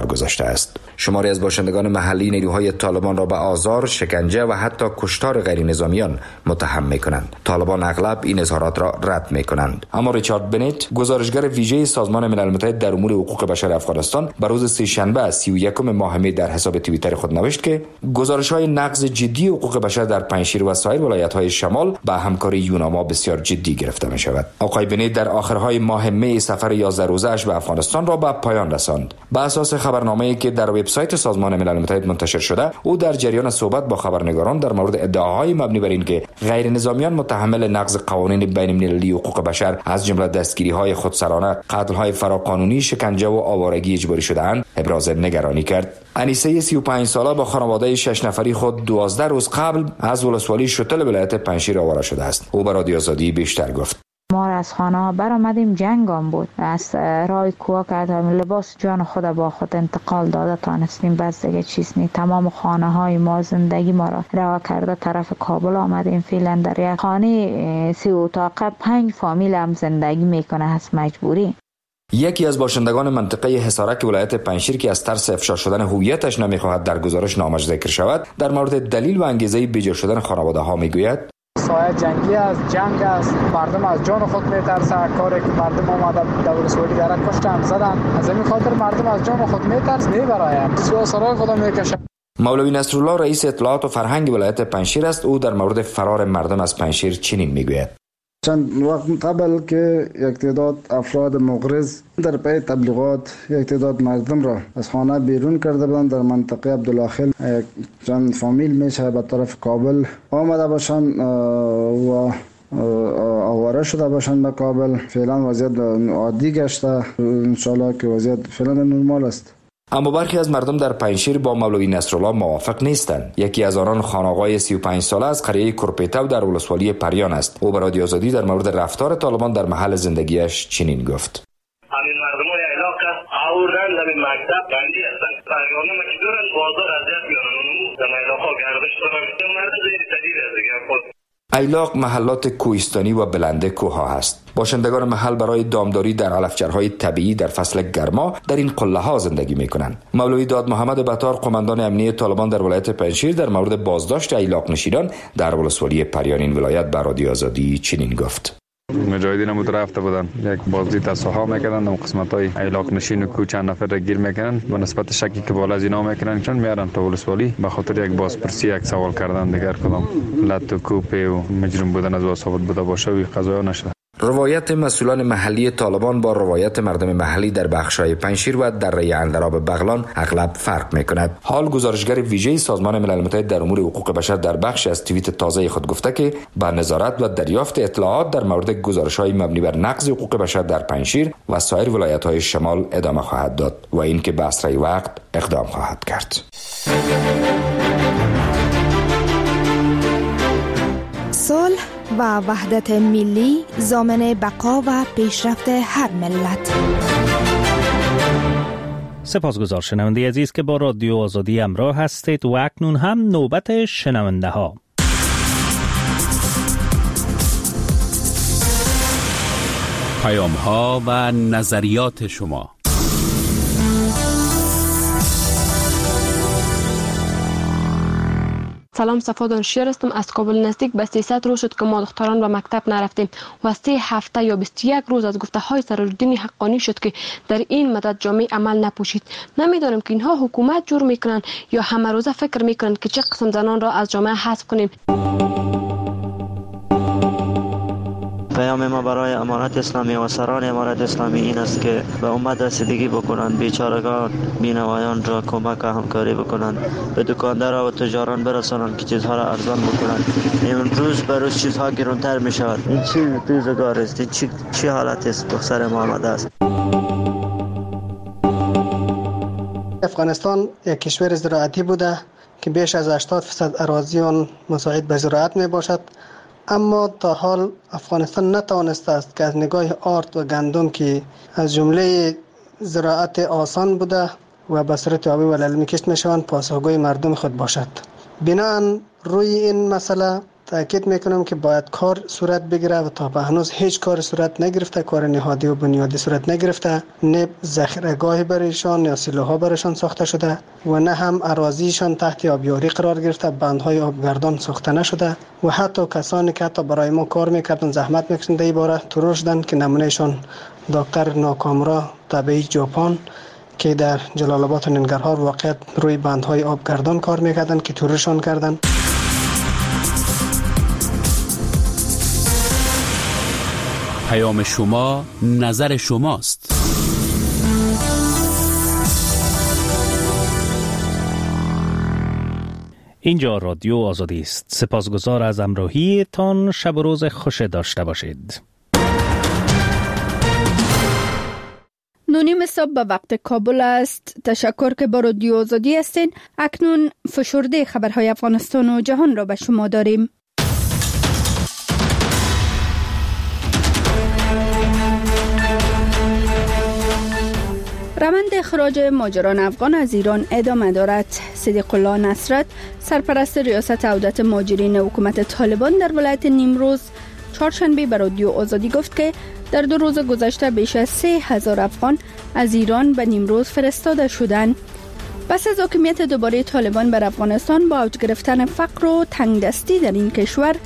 کار گذاشته است. شماری از باشندگان محلی نیروهای طالبان را به آزار، شکنجه و حتی کشتار غیر نظامیان متهم می‌کنند. طالبان اغلب این اظهارات را رد می‌کنند. اما ریچارد بنت، گزارشگر ویژه سازمان ملل متحد در امور حقوق بشر افغانستان، به روز سه‌شنبه 31 ماه می در حساب توییتر خود نوشت که گزارش‌های نقض جدی حقوق بشر در پنجشیر و سایر ولایت‌های شمال به همکاری یوناما بسیار جدی گرفته می‌شود. آقای بنت در آخرهای ماه می سفر 11 روزه‌اش به افغانستان را به پایان رساند. به اساس خبرنامه‌ای که در وبسایت سازمان ملل متحد منتشر شده، او در جریان صحبت با خبرنگاران در مورد ادعاهای مبنی بر اینکه غیر نظامیان متحمل نقض قوانین بین‌المللی حقوق بشر از جمله دستگیری‌های خودسرانه، قتل‌های فراقانونی، شکنجه و آوارگی اجباری شده‌اند، ابراز نگرانی کرد. انیسه 35 ساله با خانواده 6 نفری خود 12 روز قبل از ولسوالی شتل ولایت پنجشیر آواره شده است. او به رادیو آزادی بیشتر گفت. ما از خانه برآمدیم، جنگ هم بود. از راه کوه کردیم، لباس جان خود با خود انتقال داده تانستیم. بس دیگه چیز نی. تمام خانه های ما، زندگی ما را رها کرده طرف کابل آمدیم. فعلا در یک خانه 3 اتاقه 5 فامیل هم زندگی میکنه از مجبوری. یکی از باشندگان منطقه حصارک ولایت پنجشیر که از ترس افشا شدن هویتش نمیخواهد در گزارش نامش ذکر شود، در مورد دلیل و انگیزه بیجا شدن خانواده ها میگوید: سایه جنگی است، جنگ است، مردم از جان خود میترسه. کاری که مردم آمده در ولسوالی داره کشتن زدن، از این خاطر مردم از جان خود میترسه، میبرایم سرای خود میکشه. مولوی نصرالله رئیس اطلاعات و فرهنگ ولایت پنجشیر است. او در مورد فرار مردم از پنجشیر چنین میگوید: چند وقت قبل که یک تعداد افراد مغرض در پی تبلیغات یک تعداد مردم را از خانه بیرون کرده بودند. در منطقه عبدالله چند فامیل میشه به طرف کابل آمده باشند و آواره شده باشند به کابل. فعلا وضعیت عادی گشته، انشالله که وضعیت فعلا نرمال است. اما برخی از مردم در پنجشیر با مولوی نصرالله موافق نیستند. یکی از آنان خانقاه 35 ساله از قریه کرپیتو در ولسوالی پریان است. او به رادیو آزادی در مورد رفتار طالبان در محل زندگیش چنین گفت: همین مردمای علاقه آوردن در مکتب بندی هستند. پریانه که دورن بازار اذیت میکنن، در علاقه گردش دارن. مرد زیر تدیر از دیگر خود ایلاق محلات کوهستانی و بلنده کوه است. باشندگان محل برای دامداری در علفچرهای طبیعی در فصل گرما در این قله ها زندگی می کنند. مولوی داد محمد بطار، قماندان امنیه طالبان در ولایت پنجشیر، در مورد بازداشت ایلاق نشینان در ولسوالی پریان این ولایت به رادیو آزادی چنین گفت: مجاهدین هم رفته بودن، یک بازدید از سوها میکردن، اون قسمت‌های ایلاق نشین و کو چند نفر را گیر میکنن. به نسبت شکی که بالا از اینا میکنن چون میارن تا ولسوالی به خاطر یک بازپرسی، یک سوال کردن دیگر کدام لط و کوپ و مجرم بودن از ثابت بوده باشه و قضایا نشده. روایت مسئولان محلی طالبان با روایت مردم محلی در بخش‌های پنجشیر و دره اندراب بغلان اغلب فرق می‌کند. حال گزارشگر ویژه سازمان ملل متحد در امور حقوق بشر در بخش از توییت تازه خود گفته که با نظارت و دریافت اطلاعات در مورد گزارش‌های مبنی بر نقض حقوق بشر در پنجشیر و سایر ولایت‌های شمال ادامه خواهد داد و اینکه به اسرع وقت اقدام خواهد کرد. صلح و وحدت ملی ضامن بقا و پیشرفت هر ملت. سپاسگزار شنونده عزیز که با رادیو آزادی همراه هستید و اکنون هم نوبت شنونده ها. پیام ها و نظریات شما. سلام، صفا دانشیار هستم. از کابل نزدیک به 300 روز شد که ما دختران به مکتب نرفتیم و 3 هفته یا 21 روز از گفته های سرالدین حقانی شد که در این مدت جامعه عمل نپوشید. نمیدانم که اینها حکومت جور میکنن یا همه روزه فکر میکنن که چه قسم زنان را از جامعه حذف کنیم. پیام ما برای امارت اسلامی و سران امارت اسلامی این است که به امت رسیدگی بکنند، بیچارگان بینوایان را کمک و همکاری بکنند، به دکاندار و تجاران برسانند که چیزها را ارزان بکنند. این روز به روز چیزها گرانتر می شود. این چی روزگار است؟ این چی حالت است به سر ما آمده است؟ افغانستان یک کشور زراعتی بوده که بیش از 80% اراضی آن مساعد به زراعت می باشد، اما تا حال افغانستان نتوانسته است که از نگاه آرد و گندم که از جمله زراعت آسان بوده و به صورت آبی و للمی کشت می شوند پاسخگوی مردم خود باشد. بناهن روی این مسئله تاکید میکنم که باید کار صورت بگیره و تا به هنوز هیچ کار صورت نگرفته، کار نهادی و بنیادی صورت نگرفته، نه ذخیره‌گاهی برایشان یا سیلوها برایشان ساخته شده و نه هم اراضیشان تحت آبیاری قرار گرفته، بندهای آبگردان ساخته نشده و حتی کسانی که حتی برای ما کار میکردن زحمت میکشیدن در این باره ترور شدن که نمونهشان دکتر ناکامرا طبیعی ژاپن که در جلال آباد و ننگرهار واقعیت روی بندهای آبگردان کار میکردن که ترورشان کردن. پیام شما نظر شماست. اینجا رادیو آزادی است. سپاسگزار از همراهیتان. شب و روز خوش داشته باشید. 9:30 صبح به وقت کابل است. تشکر که با رادیو آزادی هستین. اکنون فشرده خبرهای افغانستان و جهان را به شما داریم. روند اخراج مهاجران افغان از ایران ادامه دارد. صدیق الله نصرت، سرپرست ریاست عودت مهاجرین حکومت طالبان در ولایت نیمروز، چهارشنبه به رادیو آزادی گفت که در 2 روز گذشته بیش از 3,000 افغان از ایران به نیمروز فرستاده شدند. پس از حاکمیت دوباره طالبان بر افغانستان با اوج گرفتن فقر و تنگدستی در این کشور،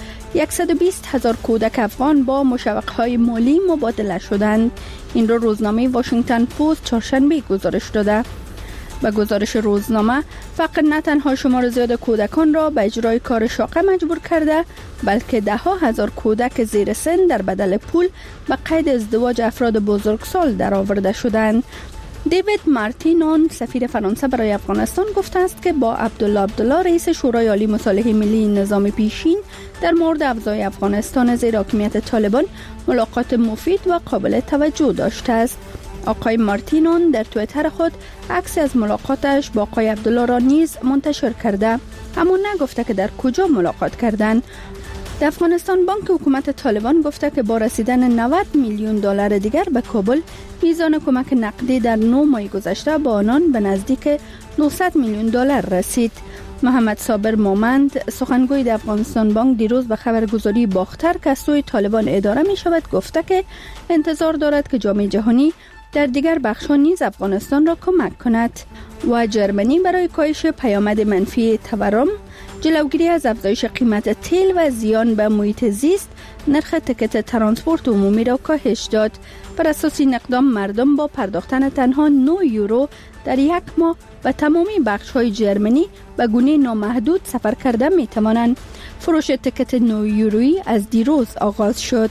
120,000 کودک افغان با مشوق‌های مالی مبادله شدند. این را روزنامه واشنگتن پست چهارشنبه گزارش داده. با گزارش روزنامه، فقر نه تنها شمار زیاد کودکان را به اجرای کار شاقه مجبور کرده، بلکه 10,000 کودک زیر سن در بدل پول به قید ازدواج افراد بزرگسال درآورده شدند. دیوید مارتینون، سفیر فرانسه برای افغانستان، گفته است که با عبدالله رئیس شورای عالی مصالحه ملی نظام پیشین در مورد افزای افغانستان زیر حاکمیت طالبان ملاقات مفید و قابل توجه داشته است. آقای مارتینون در توییتر خود عکس از ملاقاتش با آقای عبدالله را نیز منتشر کرده، اما نگفته که در کجا ملاقات کردند. در افغانستان بانک حکومت طالبان گفته که با رسیدن 90 میلیون دلار دیگر به کابل، میزان کمک نقدی در 9 ماه گذشته با آنان به نزدیک 900 میلیون دلار رسید. محمد صابر مومند، سخنگوی در افغانستان بانک، دیروز به خبرگزاری باختر که از سوی طالبان اداره می شود گفته که انتظار دارد که جامعه جهانی در دیگر بخش‌ها نیز افغانستان را کمک کند. و جرمنی برای کاهش پیامد منفی تورم، جلوگیری از افزایش قیمت تیل و زیان به محیط زیست، نرخ تکت ترانسپورت عمومی را کاهش داد. بر اساس این اقدام مردم با پرداختن تنها 9 یورو در یک ماه و تمامی بخش‌های جرمنی به گونه نامحدود سفر کرده می‌توانند. فروش تکت 9 یورویی از دیروز آغاز شد.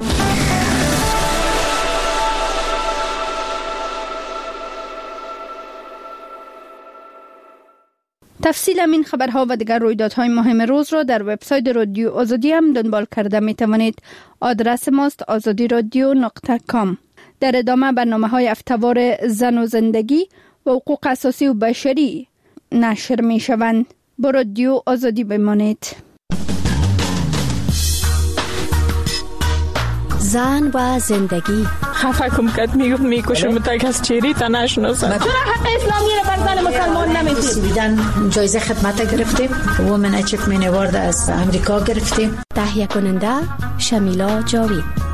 تفصیل این خبرها و دیگر رویدادهای مهم روز را در وبسایت رادیو آزادی هم دنبال کرده می توانید. آدرس ماست azadiradyo.com. در ادامه برنامه‌های هفته‌وار زن و زندگی و حقوق اساسی و بشری نشر می شوند. با رادیو آزادی بمانید. زن و زندگی. خفه کم کت میکشم تک از چیری تا نشناسم. چرا حق اسلامی را بر زن مسلمان نمیدید؟ سویدن جایزه خدمت گرفتیم. وومن اچیومنت اوارد از امریکا گرفتیم. تهیه کننده شمیلا جاوید.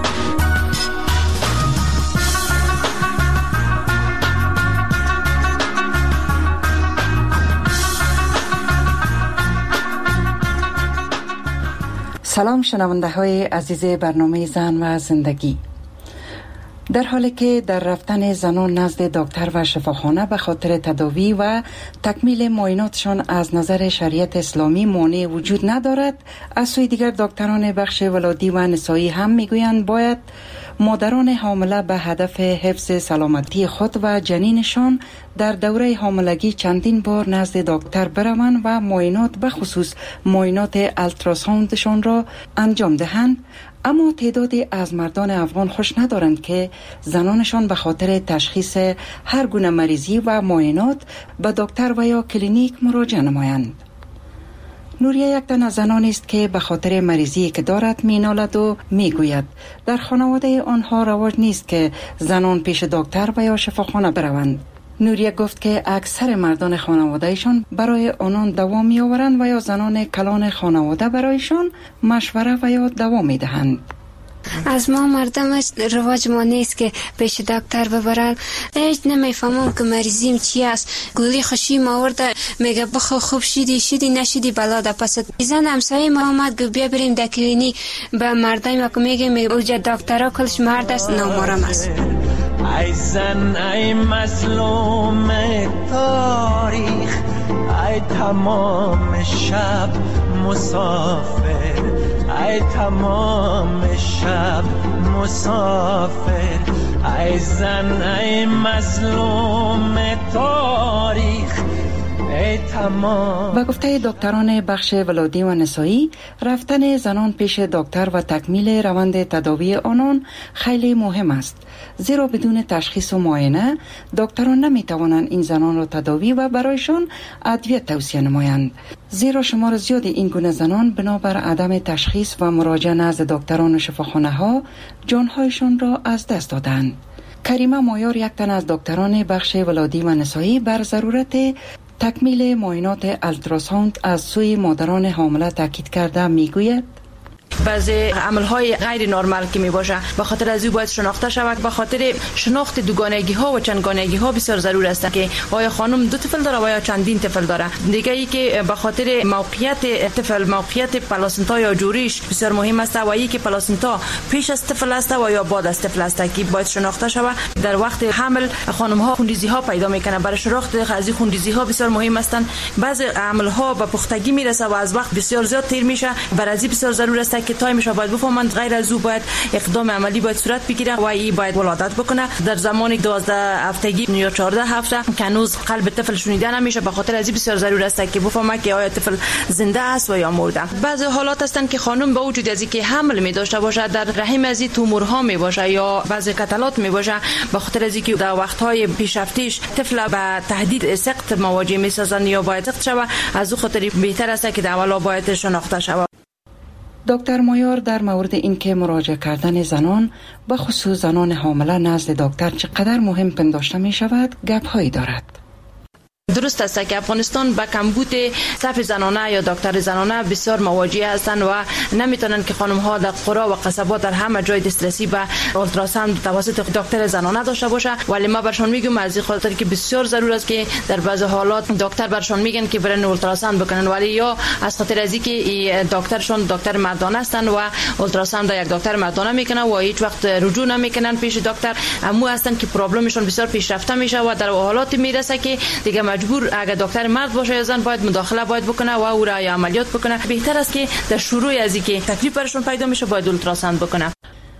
سلام شنونده های عزیز برنامه زن و زندگی. در حالی که در رفتن زنان نزد دکتر و شفاخانه به خاطر تداوی و تکمیل معایناتشان از نظر شریعت اسلامی مانع وجود ندارد، از سوی دیگر دکتران بخش ولادی و نسایی هم میگویند باید مادران حامله به هدف حفظ سلامتی خود و جنینشان در دوره حاملگی چندین بار نزد دکتر بروند و معاینات به خصوص معاینات التراساوندشان را انجام دهند. اما تعدادی از مردان افغان خوش ندارند که زنانشان به خاطر تشخیص هر گونه مریضی و معاینات به دکتر و یا کلینیک مراجعه نمایند. نوریه یک تن از زنانی است که به خاطر مریضی که دارد مینالد و میگوید در خانواده آنها رواج نیست که زنان پیش دکتر و یا شفاخانه بروند. نوریه گفت که اکثر مردان خانوادهشان برای آنان دوا می آورند و یا زنان کلان خانواده برایشان مشوره و یا دوا می دهند. از ما مردمش رواج ما نیست که پیش دکتر ببرن. هیچ نمیفهمم که مریضیم چی است. گولی خوشی ما آورده میگه بخو خوب شدی نشدی بلا ده پس. زن همسایه ما آمد گفت بیا بریم در کلینیک. به مردای ما که میگه اونجا دکترها کلش مرد است نامحرم است. ای زن ای مظلوم تاریخ، ای تمام شب مسافر، ای تمام شب مسافر، ای زن ای مظلوم تاریخ. با گفته دکتران بخش ولادی و نسایی، رفتن زنان پیش دکتر و تکمیل روند تداوی آنان خیلی مهم است، زیرا بدون تشخیص و معاینه دکتران نمی توانند این زنان را تداوی و برایشان ادویه توصیه نمایند، زیرا شمار زیاد این گونه زنان بنابر عدم تشخیص و مراجعه نزد دکتران و شفاخانه ها جانهایشان را از دست دادند. کریمه مایار، یک تن از دکتران بخش ولادی و نسایی، بر ضرورت تکمیل معاینات التراساوند از سوی مادران حامله تاکید کرده میگوید بعضی عملهای غیر نرمال که می باشه به خاطر از او باید شناخته شود. به خاطر شناخت دوگانگی ها و چندگانگی ها بسیار ضرور است که آیا خانم دو طفل داره و یا چندین طفل داره. دیگه ای که به خاطر موقعیت طفل، موقعیت پلاسنتا یا جوریش بسیار مهم است و ای که پلاسنتا پیش از طفل است و یا بعد از طفل است که باید شناخته شود. در وقت حمل خانم ها خونریزی ها پیدا میکنه، برای شناخت از این خونریزی ها بسیار مهم هستند. بعضی عمل ها به پختگی میرسه و از وقت بسیار زیاد تیر میشه، برای از بسیار ضرور است که تایمش باید بفهمند. غیر از او باید اقدام عملی باید صورت بگیره و ای باید ولادت بکنه در زمان 12 هفتگی یا 14 هفته که هنوز قلب طفل شنیده نمیشه. به خاطر از بسیار ضرور است که بفهمه که آیا طفل زنده است و یا مرده. بعضی حالات هستند که خانم با وجود از اینکه حمل می داشته باشه در رحم از تومورها می باشه یا بعضی کتلات می باشه، به خاطر از اینکه در وقت‌های پیشرفتیش طفل به تهدید سقط مواجه می سازند یا باید سقط شود، از او خاطر بهتر است که در اولا باید شناخته شود. دکتر مایار در مورد اینکه مراجعه کردن زنان به خصوص زنان حامله نزد دکتر چقدر مهم پنداشته می شود گپ‌هایی دارد. درست است که افغانستان با کمبود صف زنانه یا دکتر زنانه بسیار مواجه هستند و نمیتونن که خانم ها در قرى و قصبات در همه جای دسترسی به اولتراساوند توسط دکتر زنانه داشته باشه. ولی ما برشان میگم از این خاطر که بسیار ضرور است که در بعضی حالات دکتر برشان میگن که برن اولتراساوند بکنن، ولی یا از خاطر از اینکه دکترشون دکتر مردانه هستند و اولتراساوند یک دکتر مردانه میکنه و هیچ وقت رجوع نمیکنن پیش دکتر، امو هستند که پرابلمشون بسیار پیشرفته میشه و در حالاتی میرسه که دیگه مجبور اگر دکتر مرد باشه یا زن باید مداخله باید بکنه و او را عملیات بکنه. بهتر است که در شروع از اینکه تکلیف برشون پیدا میشه باید اولتراساوند بکنه.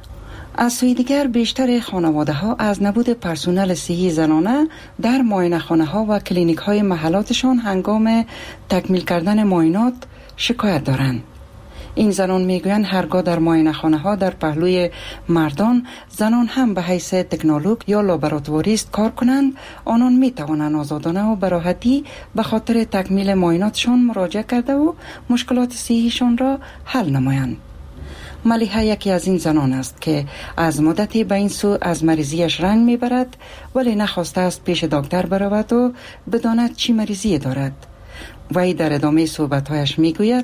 از سوی دیگر بیشتر خانواده ها از نبود پرسنل صحی زنانه در معاینه خانه ها و کلینیک های محلاتشان هنگام تکمیل کردن معاینات شکایت دارند. این زنان میگویند هرگاه در معاینه خانه ها در پهلوی مردان زنان هم به حیث تکنولوژ یا لابراتواریست کار کنند، آنان می توانند آزادانه و به راحتی به خاطر تکمیل معایناتشان مراجعه کرده و مشکلات صحیشان را حل نمایند. ملیحه یکی از این زنان است که از مدتی به این سو از مریضیش رنگ میبرد ولی نخواسته است پیش دکتر برود و بداند چی مریضی دارد. وی در ادامه صحبتهایش میگوید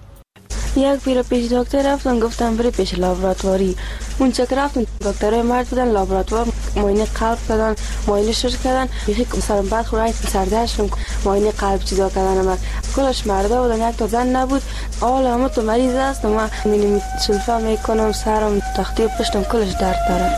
یک بیر پیش دکتر رفتم، گفتم بری پیش لابراتواری. اون چک رفتم دکترای مرد بودن، لابراتوار معاینه قلب کردن، معاینه شش کردن، یکی سرم بعد خورای سردرشم معاینه قلب چیزا کردن. من کلش مردا بودن، یک تا زن نبود. حالا همه تو مریض است، من مینی سلفا میکنم، سرم تختی و پشتم کلش درد داره.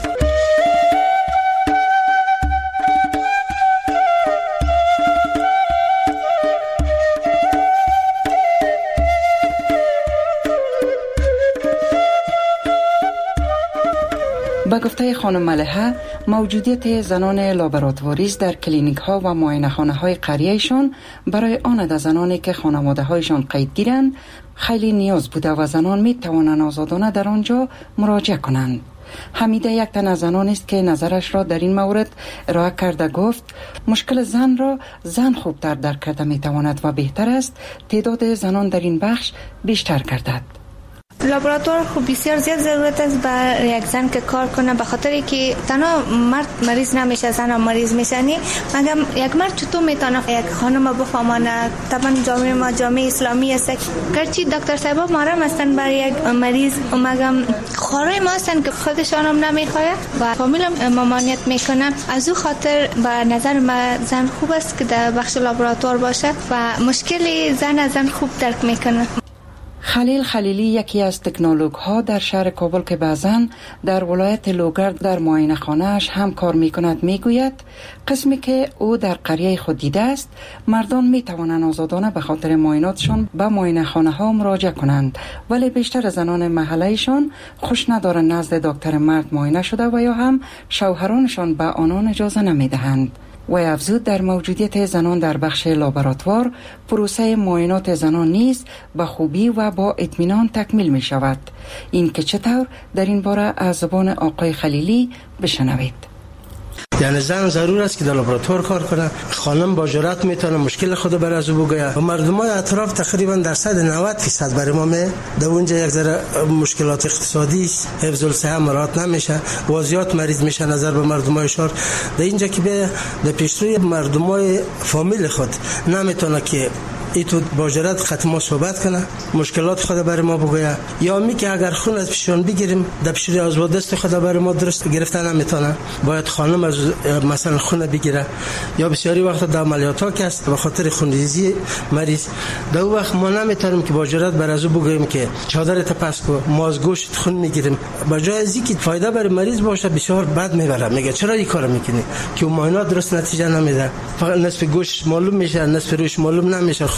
با گفته خانم ملیحه، موجودیت زنان لابراتواریست در کلینیک ها و معاینه خانه های قریهشان برای آن زنانی که خانواده هایشان قید گیرند خیلی نیاز بوده و زنان می توانند آزادانه در آنجا مراجعه کنند. حمیده یک تن از زنان است که نظرش را در این مورد ارائه کرده. گفت مشکل زن را زن خوبتر درک کرده می تواند و بهتر است تعداد زنان در این بخش بیشتر گردد. لابراتوار خب بسیار زیاد ضرورت است برای یک زن که کار کنه، به خاطر که تنها مرد مریض نمیشه، زن هم مریض میشنی. مگم یک مرد چطور میتونه یک خانم بفهمانه؟ طبعا جامعه ما جامعه اسلامی است، گرچه دکتر صاحبا محرم هستن برای یک مریض، مگم خورای ما هستن که خودشان هم نمیخواه و فامیل هم ممانعت میکنن. از او خاطر به نظر من زن خوب است که در بخش لابراتوار باشه و مشکل زن خوب درک میکنه. خلیل خلیلی یکی از تکنولوژها در شهر کابل که بعضاً در ولایت لوگر در معاینه خانه‌اش هم کار میکند میگوید قسمی که او در قریه خود دیده است، مردان میتوانند آزادانه به خاطر معایناتشان به معاینه خانه ها مراجعه کنند، ولی بیشتر زنان محلهشان خوش ندارند نزد دکتر مرد معاینه شده و یا هم شوهرانشان به آنان اجازه نمیدهند. و افزود در موجودیت زنان در بخش لابراتوار پروسه معاینات زنان نیز به خوبی و با اطمینان تکمیل می شود. این که چطور در این باره از زبان آقای خلیلی بشنوید. یعنی زن ضرور است که در لابراتوار کار کنه، خانم با جرأت میتونه مشکل خود بر از او بگه و مردمای اطراف تقریبا درصد 90% برای ما در اونجا یک ذره مشکلات اقتصادی، حفظ الصحه مراعات نمیشه و زیاد مریض میشه نظر به مردمای شهر. در اینجا که به پیشروی مردمای فامیل خود نمیتونه که ایتو با جرأت خط ما صحبت کنه، مشکلات خود برای ما بگویه، یا می که اگر خون از پیشون بگیریم در پیشروی از دست خود برای ما درست گرفتن نمیتونه، باید خانم از مثلا خون بگیره، یا بسیاری وقت در عملیات ها که است به خاطر خونریزی مریض در وقت ما نمیتونیم که با جرأت بر از بگوییم که چادرت پس کو، ما از گوشت خون میگیریم. با جای از اینکه فایده برای مریض باشه بسیار بد میبره، میگه چرا این کارو میکنی که معاینات درست نتیجه نمیده، فقط نصف گوشت معلوم میشه، نصف روش معلوم نمیشه.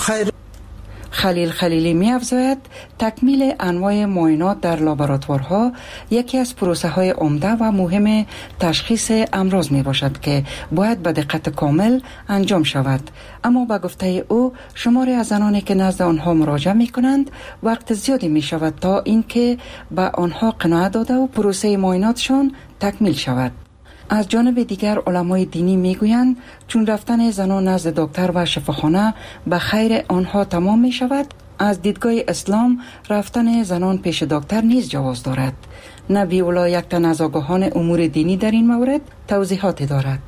خلیل خلیلی می افزاید تکمیل انواع معاینات در لابراتوارها یکی از پروسه های عمده و مهم تشخیص امراض می باشد که باید به دقت کامل انجام شود. اما به گفته او شماری از زنانی که نزد آنها مراجعه می کنند وقت زیادی می شود تا اینکه به آنها قناعت داده و پروسه معایناتشان تکمیل شود. از جانب دیگر علمای دینی میگویند چون رفتن زنان نزد دکتر و شفاخانه به خیر آنها تمام می شود، از دیدگاه اسلام رفتن زنان پیش دکتر نیز جواز دارد. نبی الله یک تن از آگاهان امور دینی در این مورد توضیحاتی دارد.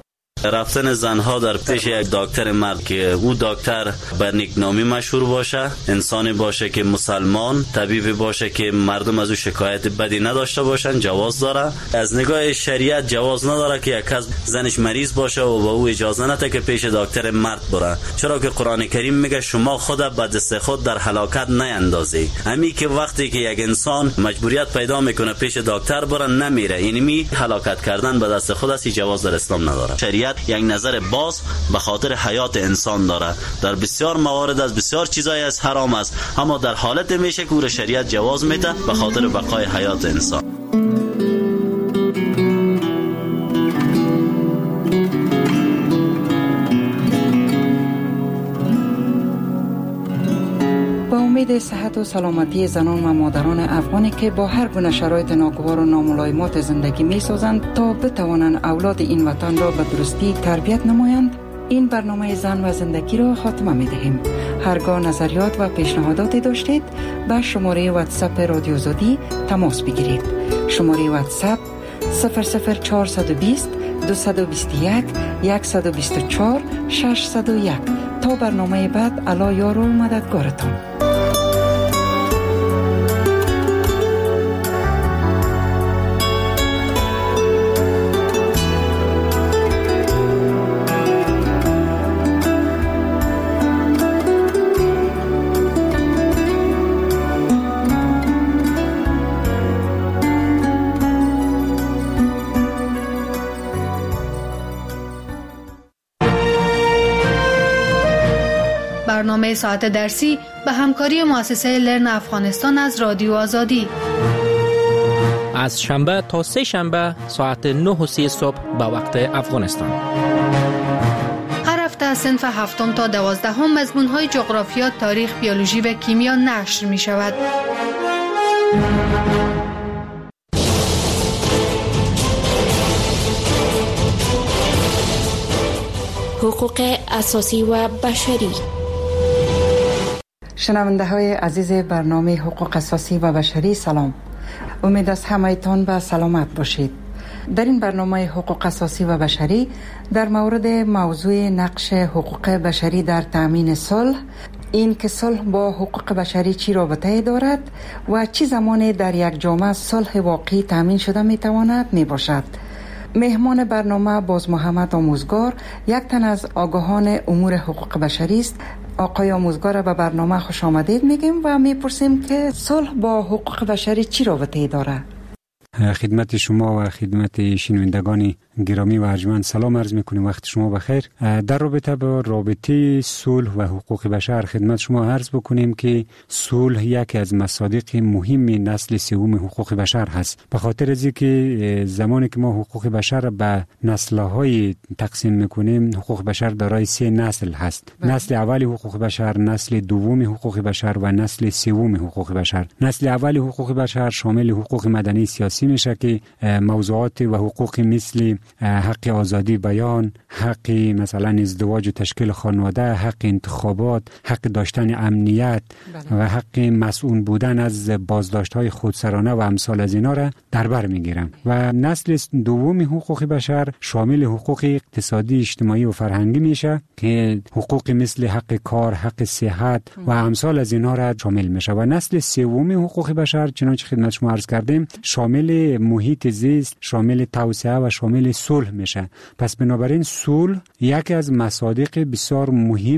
رفتن زنها در پیش یک دکتر مرد که او دکتر به نیکنامی مشهور باشه، انسانی باشه که مسلمان، طبیبی باشه که مردم از او شکایت بدی نداشته باشن، جواز داره. از نگاه شریعت جواز نداره که یک کس زنش مریض باشه و با او اجازه نده که پیش دکتر مرد بره، چرا که قرآن کریم میگه شما خود به دست خود در هلاکت نیندازی. همین که وقتی که یک انسان مجبوریت پیدا میکنه پیش دکتر بره نمیره، اینمی هلاکت کردن به دست خود است، جواز در اسلام نداره. شریعت یک نظر باز به خاطر حیات انسان داره. در بسیار موارد از بسیار چیزای از حرام است، اما در حالت میشه که شریعت جواز میده به خاطر بقای حیات انسان. امید صحت و سلامتی زنان و مادران افغانی که با هر گونه شرایط ناگوار و ناملایمات زندگی می سازند تا بتوانند اولاد این وطن را به درستی تربیت نمایند، این برنامه زن و زندگی را خاتمه می دهیم. هرگاه نظریات و پیشنهاداتی داشتید به شماره واتساپ رادیو آزادی تماس بگیرید. شماره واتساپ 00420 221 124 601. تا برنامه بعد، الله یار و مددگارتان. برنامه ساعت درسی به همکاری مؤسسه لرن افغانستان از رادیو آزادی از شنبه تا سه شنبه ساعت 9:30 صبح به وقت افغانستان. هر هفته از صنف 7 تا 12 مضمون‌های جغرافیا، تاریخ، بیولوژی و کیمیا نشر می شود. حقوق اساسی و بشری. شنونده های عزیز برنامه حقوق اساسی و بشری سلام. امید است همه‌تان به سلامت باشید. در این برنامه حقوق اساسی و بشری در مورد موضوع نقش حقوق بشری در تأمین صلح، این که صلح با حقوق بشری چی رابطه دارد و چی زمانی در یک جامعه صلح واقعی تأمین شده میتواند میباشد. مهمان برنامه باز محمد آموزگار، یک تن از آگاهان امور حقوق بشری است. آقای آموزگار به برنامه خوش آمدید میگیم و میپرسیم که صلح با حقوق بشری چی رابطه داره؟ خدمت شما و خدمت شنوندگان گرامی و ارجمند سلام عرض میکنیم. وقت شما بخیر. در رابطه با رابطه صلح و حقوق بشر خدمت شما عرض بکنیم که صلح یکی از مصادیق مهم نسل سوم حقوق بشر هست. به خاطر از اینکه زمانی که ما حقوق بشر به نسل‌های تقسیم میکنیم، حقوق بشر دارای 3 نسل هست. نسل اول حقوق بشر، نسل دوم حقوق بشر و نسل سوم حقوق بشر. نسل اول حقوق بشر شامل حقوق مدنی سیاسی میشه که موضوعات و حقوق مثل حق آزادی بیان، حق مثلا ازدواج و تشکیل خانواده، حق انتخابات، حق داشتن امنیت و حق مسئول بودن از بازداشت‌های خودسرانه و امثال از اینا را در بر میگیرن. و نسل دوم حقوق بشر شامل حقوق اقتصادی، اجتماعی و فرهنگی میشه که حقوق مثل حق کار، حق صحت و امثال از اینا را شامل میشه. و نسل سوم حقوق بشر چنانچه خدمت شما عرض کردیم شامل محیط زیست، شامل توسعه و شامل صلح میشه. پس بنابراین صلح یکی از مصادیق بسیار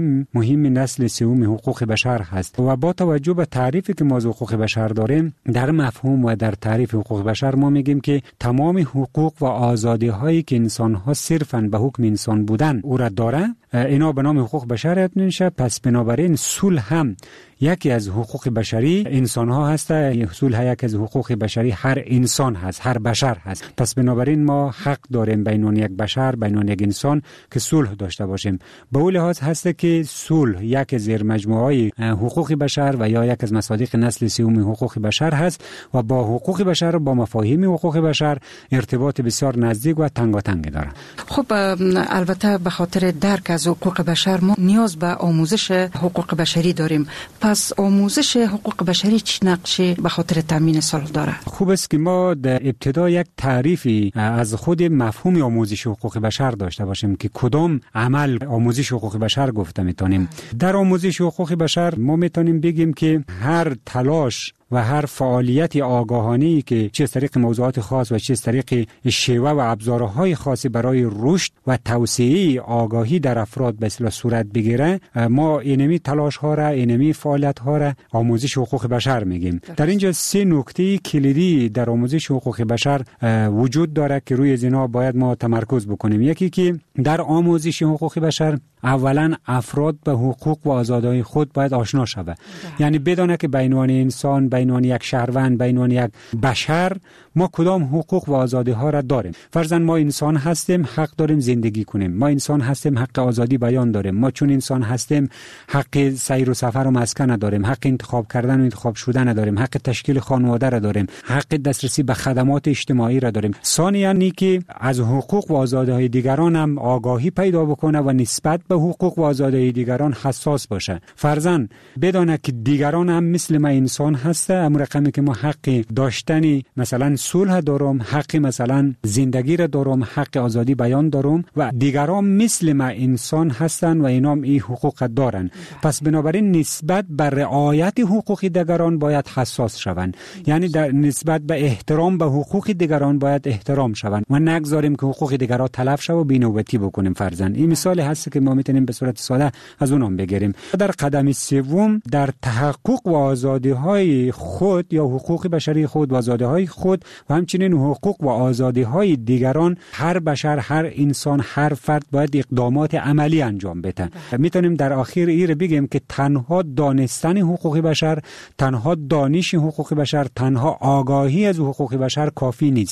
مهم نسل سوم حقوق بشر هست. و با توجه به تعریفی که ما از حقوق بشر داریم، در مفهوم و در تعریف حقوق بشر ما میگیم که تمام حقوق و آزادی هایی که انسان ها صرفاً به حکم انسان بودن او را داره، اینا به نام حقوق بشر میشه. پس بنابراین صلح هم یکی از حقوق بشری انسان ها هست. صلح یکی از حقوق بشری هر انسان هست، هر بشر هست. پس بنابراین ما حق داریم بین یک بشر، بین یک انسان که صلح داشته باشیم. به اون لحاظ هست که صلح یک زیر مجموعه حقوق بشر و یا یک از مصادیق نسل سوم حقوق بشر هست و با حقوق بشر، با مفاهیم حقوق بشر ارتباط بسیار نزدیک و تنگاتنگ داره. خب البته به خاطر درک از حقوق بشر ما نیاز به آموزش حقوق بشری داریم. پس آموزش حقوق بشری چه نقشی به خاطر تامین صلح داره؟ خوب است که ما در ابتدا یک تعریفی از خود مفهوم آموزش حقوق بشر داشته باشیم که کدام عمل آموزش حقوق بشر گفته میتونیم. در آموزش حقوق بشر ما میتونیم بگیم که هر تلاش و هر فعالیت آگاهانه‌ای که چه از طریق موضوعات خاص و چه از طریق شیوه و ابزارهای خاصی برای رشد و توسعه آگاهی در افراد به اصطلاح صورت بگیره، ما اینمی تلاش ها را، اینمی فعالیت ها را آموزش حقوق بشر میگیم. در اینجا 3 نکته کلیدی در آموزش حقوق بشر وجود داره که روی اینا باید ما تمرکز بکنیم. یکی که در آموزش حقوق بشر اولا افراد به حقوق و آزادی‌های خود باید آشنا شود. یعنی بدونه که بین انسان، بین یک شهروند، بین یک بشر ما کدام حقوق و آزادی‌ها را داریم. فرضاً ما انسان هستیم، حق داریم زندگی کنیم. ما انسان هستیم، حق آزادی بیان داریم. ما چون انسان هستیم حق سیر و سفر و مسکن داریم، حق انتخاب کردن و انتخاب شدن داریم، حق تشکیل خانواده را داریم، حق دسترسی به خدمات اجتماعی را داریم. ثانیاً که از حقوق و آزادی‌های دیگران هم آگاهی پیدا بکنه و نسبت به حقوق و آزادی دیگران حساس باشه. فرضاً بدانه که دیگران هم مثل ما انسان هسته، امر رقمی که ما حق داشتن مثلا صلح دارم، حق مثلا زندگی را دارم، حق آزادی بیان دارم و دیگران مثل ما انسان هستن و اینا هم این حقوق دارن. پس بنابراین نسبت به رعایت حقوق دیگران باید حساس شوند. یعنی در نسبت به احترام به حقوق دیگران باید احترام شوند و نگذاریم که حقوق دیگران تلف شه و بی‌نوبتی بکنیم. فرضاً این مثال هست که ما میتونیم به صورت ساده از اونام بگیریم. در قدم سوم در تحقق و آزادی‌های خود یا حقوق بشری خود و آزادی‌های خود و همچنین حقوق و آزادی‌های دیگران هر بشر، هر انسان، هر فرد باید اقدامات عملی انجام بده. میتونیم در آخر این بگیم که تنها دانستن حقوق بشر، تنها دانش حقوق بشر، تنها آگاهی از حقوق بشر کافی نیست.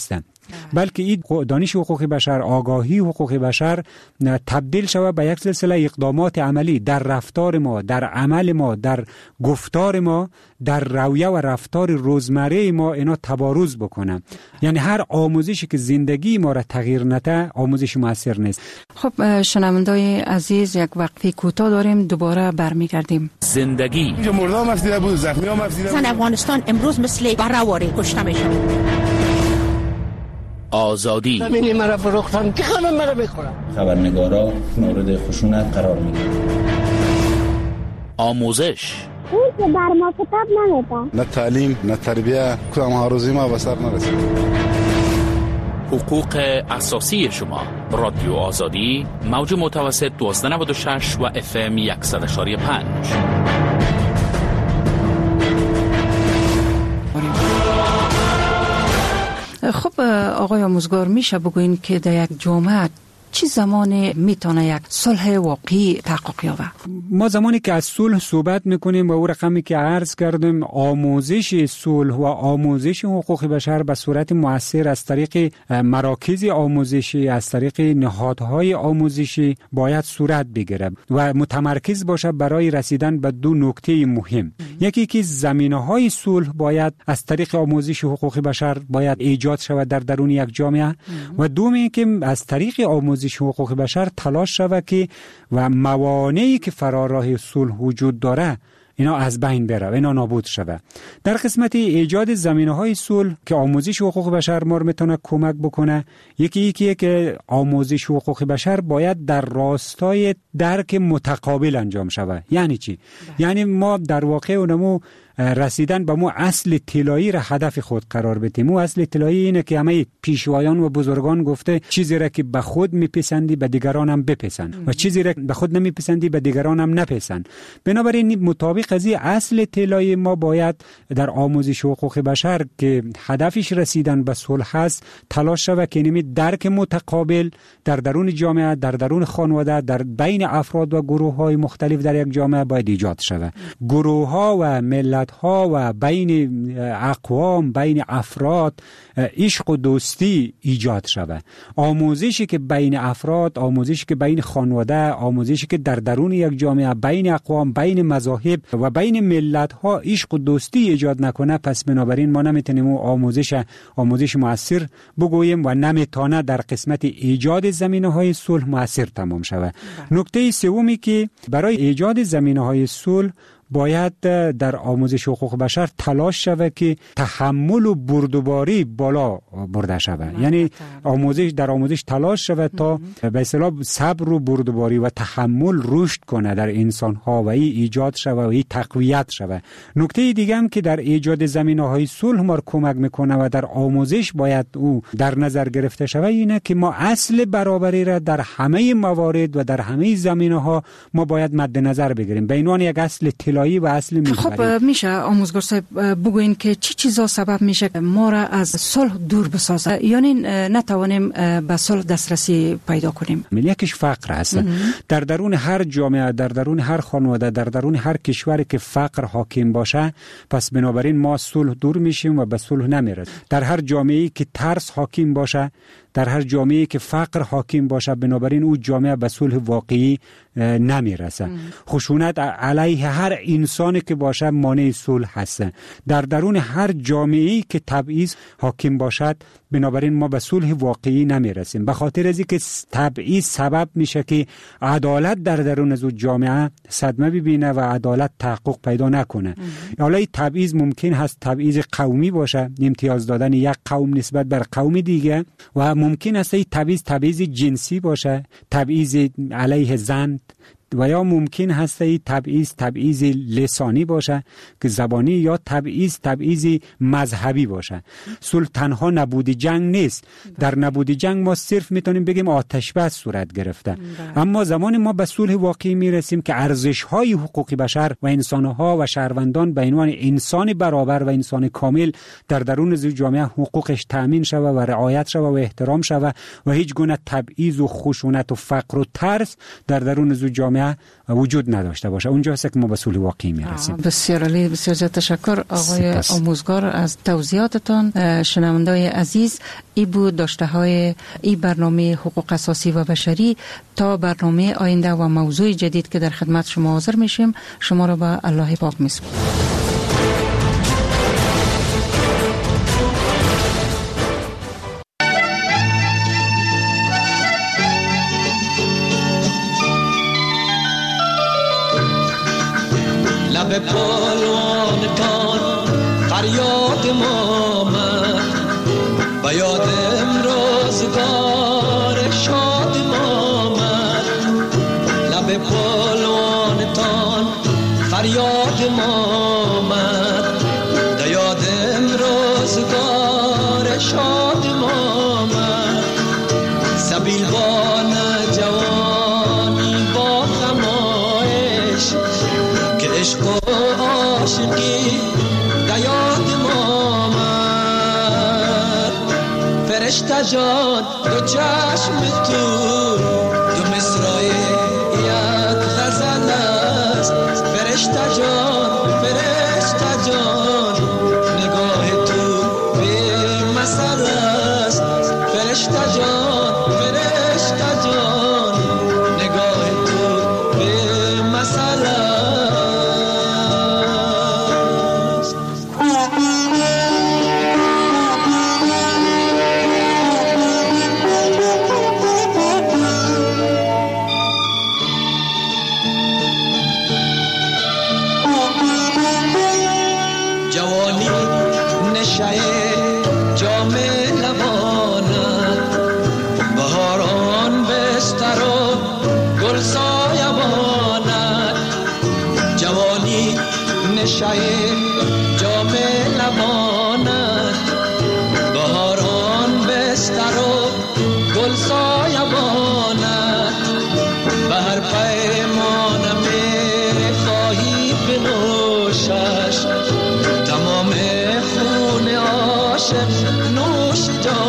بلکه این دانش حقوق بشر، آگاهی حقوق بشر تبدیل شود به یک سلسله اقدامات عملی در رفتار ما، در عمل ما، در گفتار ما، در رویه و رفتار روزمره ما اینا تبارز بکنه. یعنی هر آموزشی که زندگی ما را تغییر نده آموزش موثر نیست. خب شنوندای عزیز، یک وقفه کوتاه داریم، دوباره برمیگردیم. زندگی اینجا مردم افزیده بود، زخمی هم افزیده بود. افغانستان امروز مثل برآوری کشته میشه. آزادی زمین مرا فروختن که خانم مرا بخورن. خبرنگارا مورد خشونت قرار میگیرن. آموزش اون که بر ما کتاب نمیده. نه تعلیم نه تربیه، کدام ها روزی ما به سر نرسید. حقوق اساسی شما. رادیو آزادی، موج متوسط 1296 و FM 100.5. خب آقای آموزگار، میشه بگوین که در یک جامعه چه زمانی میتونه یک صلح واقعی تحقق یابه؟ ما زمانی که از صلح صحبت میکنیم و او رقمی که عرض کردیم، آموزش صلح و آموزش حقوق بشر به صورت مؤثر از طریق مراکز آموزشی، از طریق نهادهای آموزشی باید صورت بگیره و متمرکز باشه برای رسیدن به دو نکته مهم. یکی که زمینه‌های صلح باید از طریق آموزش حقوق بشر باید ایجاد شود در درون یک جامعه و دومی که از طریق آموزش حقوق بشر تلاش شود که و موانعی که فراراه صلح وجود داره اینا از بین بره و اینا نابود شود. در قسمت ایجاد زمینه‌های صلح که آموزش حقوق بشر ما میتونه کمک بکنه، یکی که آموزش حقوق بشر باید در راستای درک متقابل انجام شود. یعنی چی؟ یعنی ما در واقع اونمو رسیدن به مو اصل طلایی را هدف خود قرار بدیم. مو اصل طلایی اینه که همه پیشوایان و بزرگان گفته چیزی را که به خود میپسندی به دیگران هم بپسند و چیزی را به خود نمیپسندی به دیگران هم نپسند. بنابراین مطابق از این اصل طلایی ما باید در آموزش حقوق بشر که هدفش رسیدن به صلح است تلاش شود که نمی درک متقابل در درون جامعه، در درون خانواده، در بین افراد و گروه‌های مختلف در یک جامعه باید ایجاد شود. گروه‌ها و ملت ها و بین اقوام، بین افراد عشق و دوستی ایجاد شود. آموزشی که بین افراد، آموزشی که بین خانواده، آموزشی که در درون یک جامعه بین اقوام، بین مذاهب و بین ملت ها عشق و دوستی ایجاد نکنه، پس بنابراین ما نمیتونیم آموزش مؤثر بگوییم و نمیتونه در قسمت ایجاد زمینه‌های صلح مؤثر تمام شود. نکته سومی که برای ایجاد زمینه‌های صلح باید در آموزش حقوق بشر تلاش شود که تحمل و بردباری بالا برده شود. یعنی در آموزش تلاش شود تا به اصطلاح صبر و بردباری و تحمل رشد کنه در انسان ها و ایجاد شود و تقویت شود. نکته دیگه هم که در ایجاد زمینه‌های صلح ما کمک میکنه و در آموزش باید او در نظر گرفته شود اینه که ما اصل برابری را در همه موارد و در همه زمینه‌ها ما باید مد نظر بگیریم به عنوان یک اصل و اصل می‌بریم. خب میشه آموزگار صاحب بگوین که چی چیزا سبب میشه ما را از صلح دور بسازه، یعنی نتوانیم به صلح دسترسی پیدا کنیم؟ یکیش فقر هست. در درون هر جامعه، در درون هر خانواده، در درون هر کشوری که فقر حاکم باشه، پس بنابراین ما صلح دور میشیم و به صلح نمیرسیم. در هر جامعه‌ای که ترس حاکم باشه، در هر جامعه‌ای که فقر حاکم باشه، بنابراین او جامعه به صلح واقعی نمیرسه. خشونت علیه هر انسانی که باشه مانع صلح هست. در درون هر جامعه‌ای که تبعیض حاکم باشد، بنابراین ما به صلح واقعی نمیرسیم. به خاطر از اینکه تبعیض سبب میشه که عدالت در درون از جامعه صدمه ببینه و عدالت تحقق پیدا نکنه. حالا تبعیض ممکن هست تبعیض قومی باشه، امتیاز دادن یک قوم نسبت بر قوم دیگه، و ممکن است تبعیض جنسی باشه، تبعیض علیه زن، و یا ممکن هست تبعیض لسانی باشه که زبانی، یا تبعیض مذهبی باشه. صلح تنها نبود جنگ نیست. در نبود جنگ ما صرف میتونیم بگیم آتش بس صورت گرفته. اما زمان ما به صلح واقعی میرسیم که ارزش‌های حقوق بشر و انسان‌ها و شهروندان به عنوان انسان برابر و انسان کامل در درون جامعه حقوقش تأمین شود و رعایت شود و احترام شود و هیچ گونه تبعیض و خشونت و فقر و ترس در درون جامعه جامعه وجود نداشته باشه. اونجاست که ما به صلح واقعی میرسیم. بسیار عالی، بسیار زیاد تشکر آقای آموزگار از توضیحاتتان. شنونده‌های عزیز، ای بود داشته های ای برنامه حقوق اساسی و بشری. تا برنامه آینده و موضوع جدید که در خدمت شما حاضر میشیم، شما را به الله پاک میسپارم. لب پالوانتان فریاد ما آمد، به یاد امروزگار شاد ما آمد. لب پالوانتان فریاد ما آمد، به یاد امروزگار شاد ما آمد. سبیلبان جوانی با خمایش که عشق و عاشقی دیاد ما آمد. فرشته جان دو چشم تو، دو مصرع یک غزل است. فرشته جان نگاه تو به مثل است. فرشته جان نگاه تو به مثل است. جوانی نشه جام لبانت، بهاران بستر و گل سایبانت. جوانی نشه جام لبانت، بهاران بستر و گل سایبانت. به هر پیمان می خواهی بنوشش، تمام خون عاشق نوش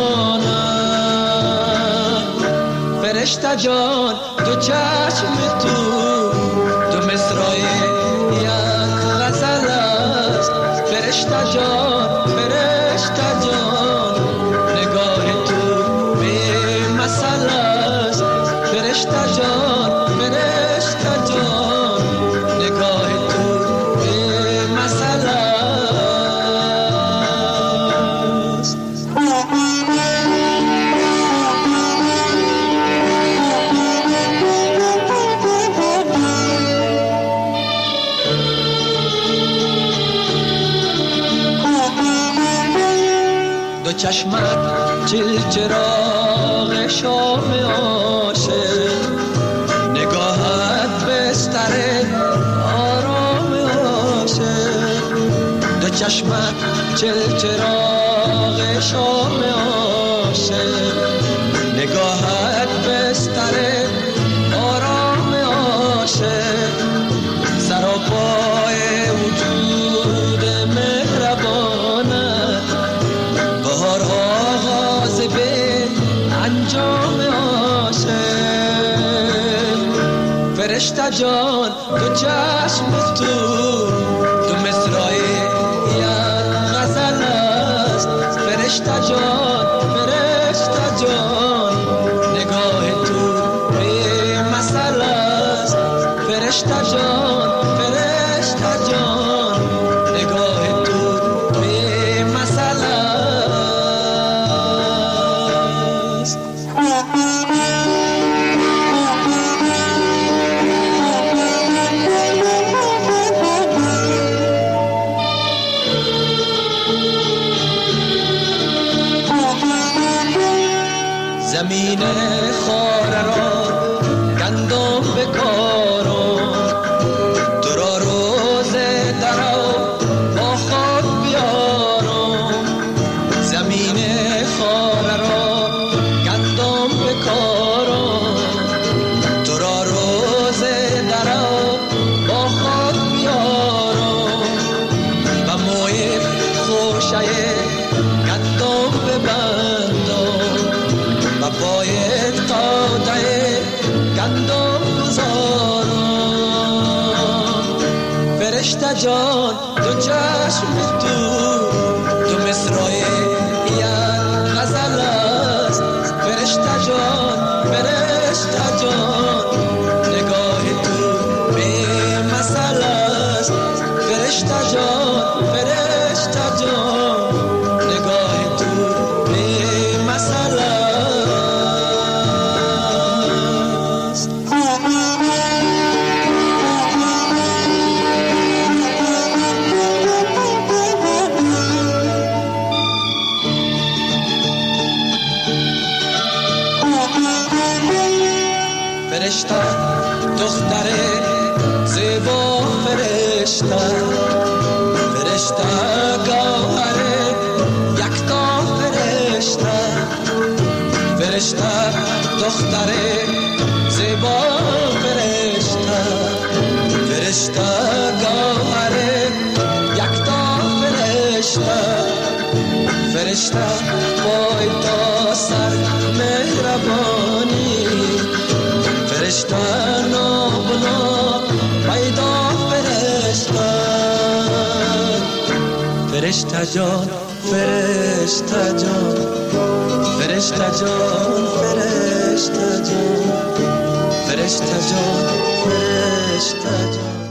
جانم. فرشته جان دو چشم تو، دو مصرع یک غزل است. فرشته جان نگاه تو به مثل است. فرشته جان نگاه تو به مثل است. دو چشمت چراغ شام عاشق، نگاهت بستر آرام عاشق. دو چشمت چراغ شام عاشق، نگاهت بستر آرام عاشق. سراپای وجود مهربانت، بهار آغاز به انجام عاشق. فرشته جان دو چشم تو، دو مصرع یک غزل است. فرشته جان نگاه تو به مثل است. فرشته جان نگاه تو به مثل است. فرشته جان دو چشم تو مصرای یک غزل است فرشته جان فرشته جان نگاه تو به مسئله است فرشته جان فرشته جان نگاه تو به مسئله است فرشته دختر زیبا فرشته فرشته گوهر یکتا فرشته فرشته دختر زیبا فرشته فرشته گوهر یکتا فرشته فرشته پای تا سر مهربانی فرشته نابنا پیدا فرشته فرشته جان فرشته جان فرشته جان فرشته جان فرشته جان فرشته جان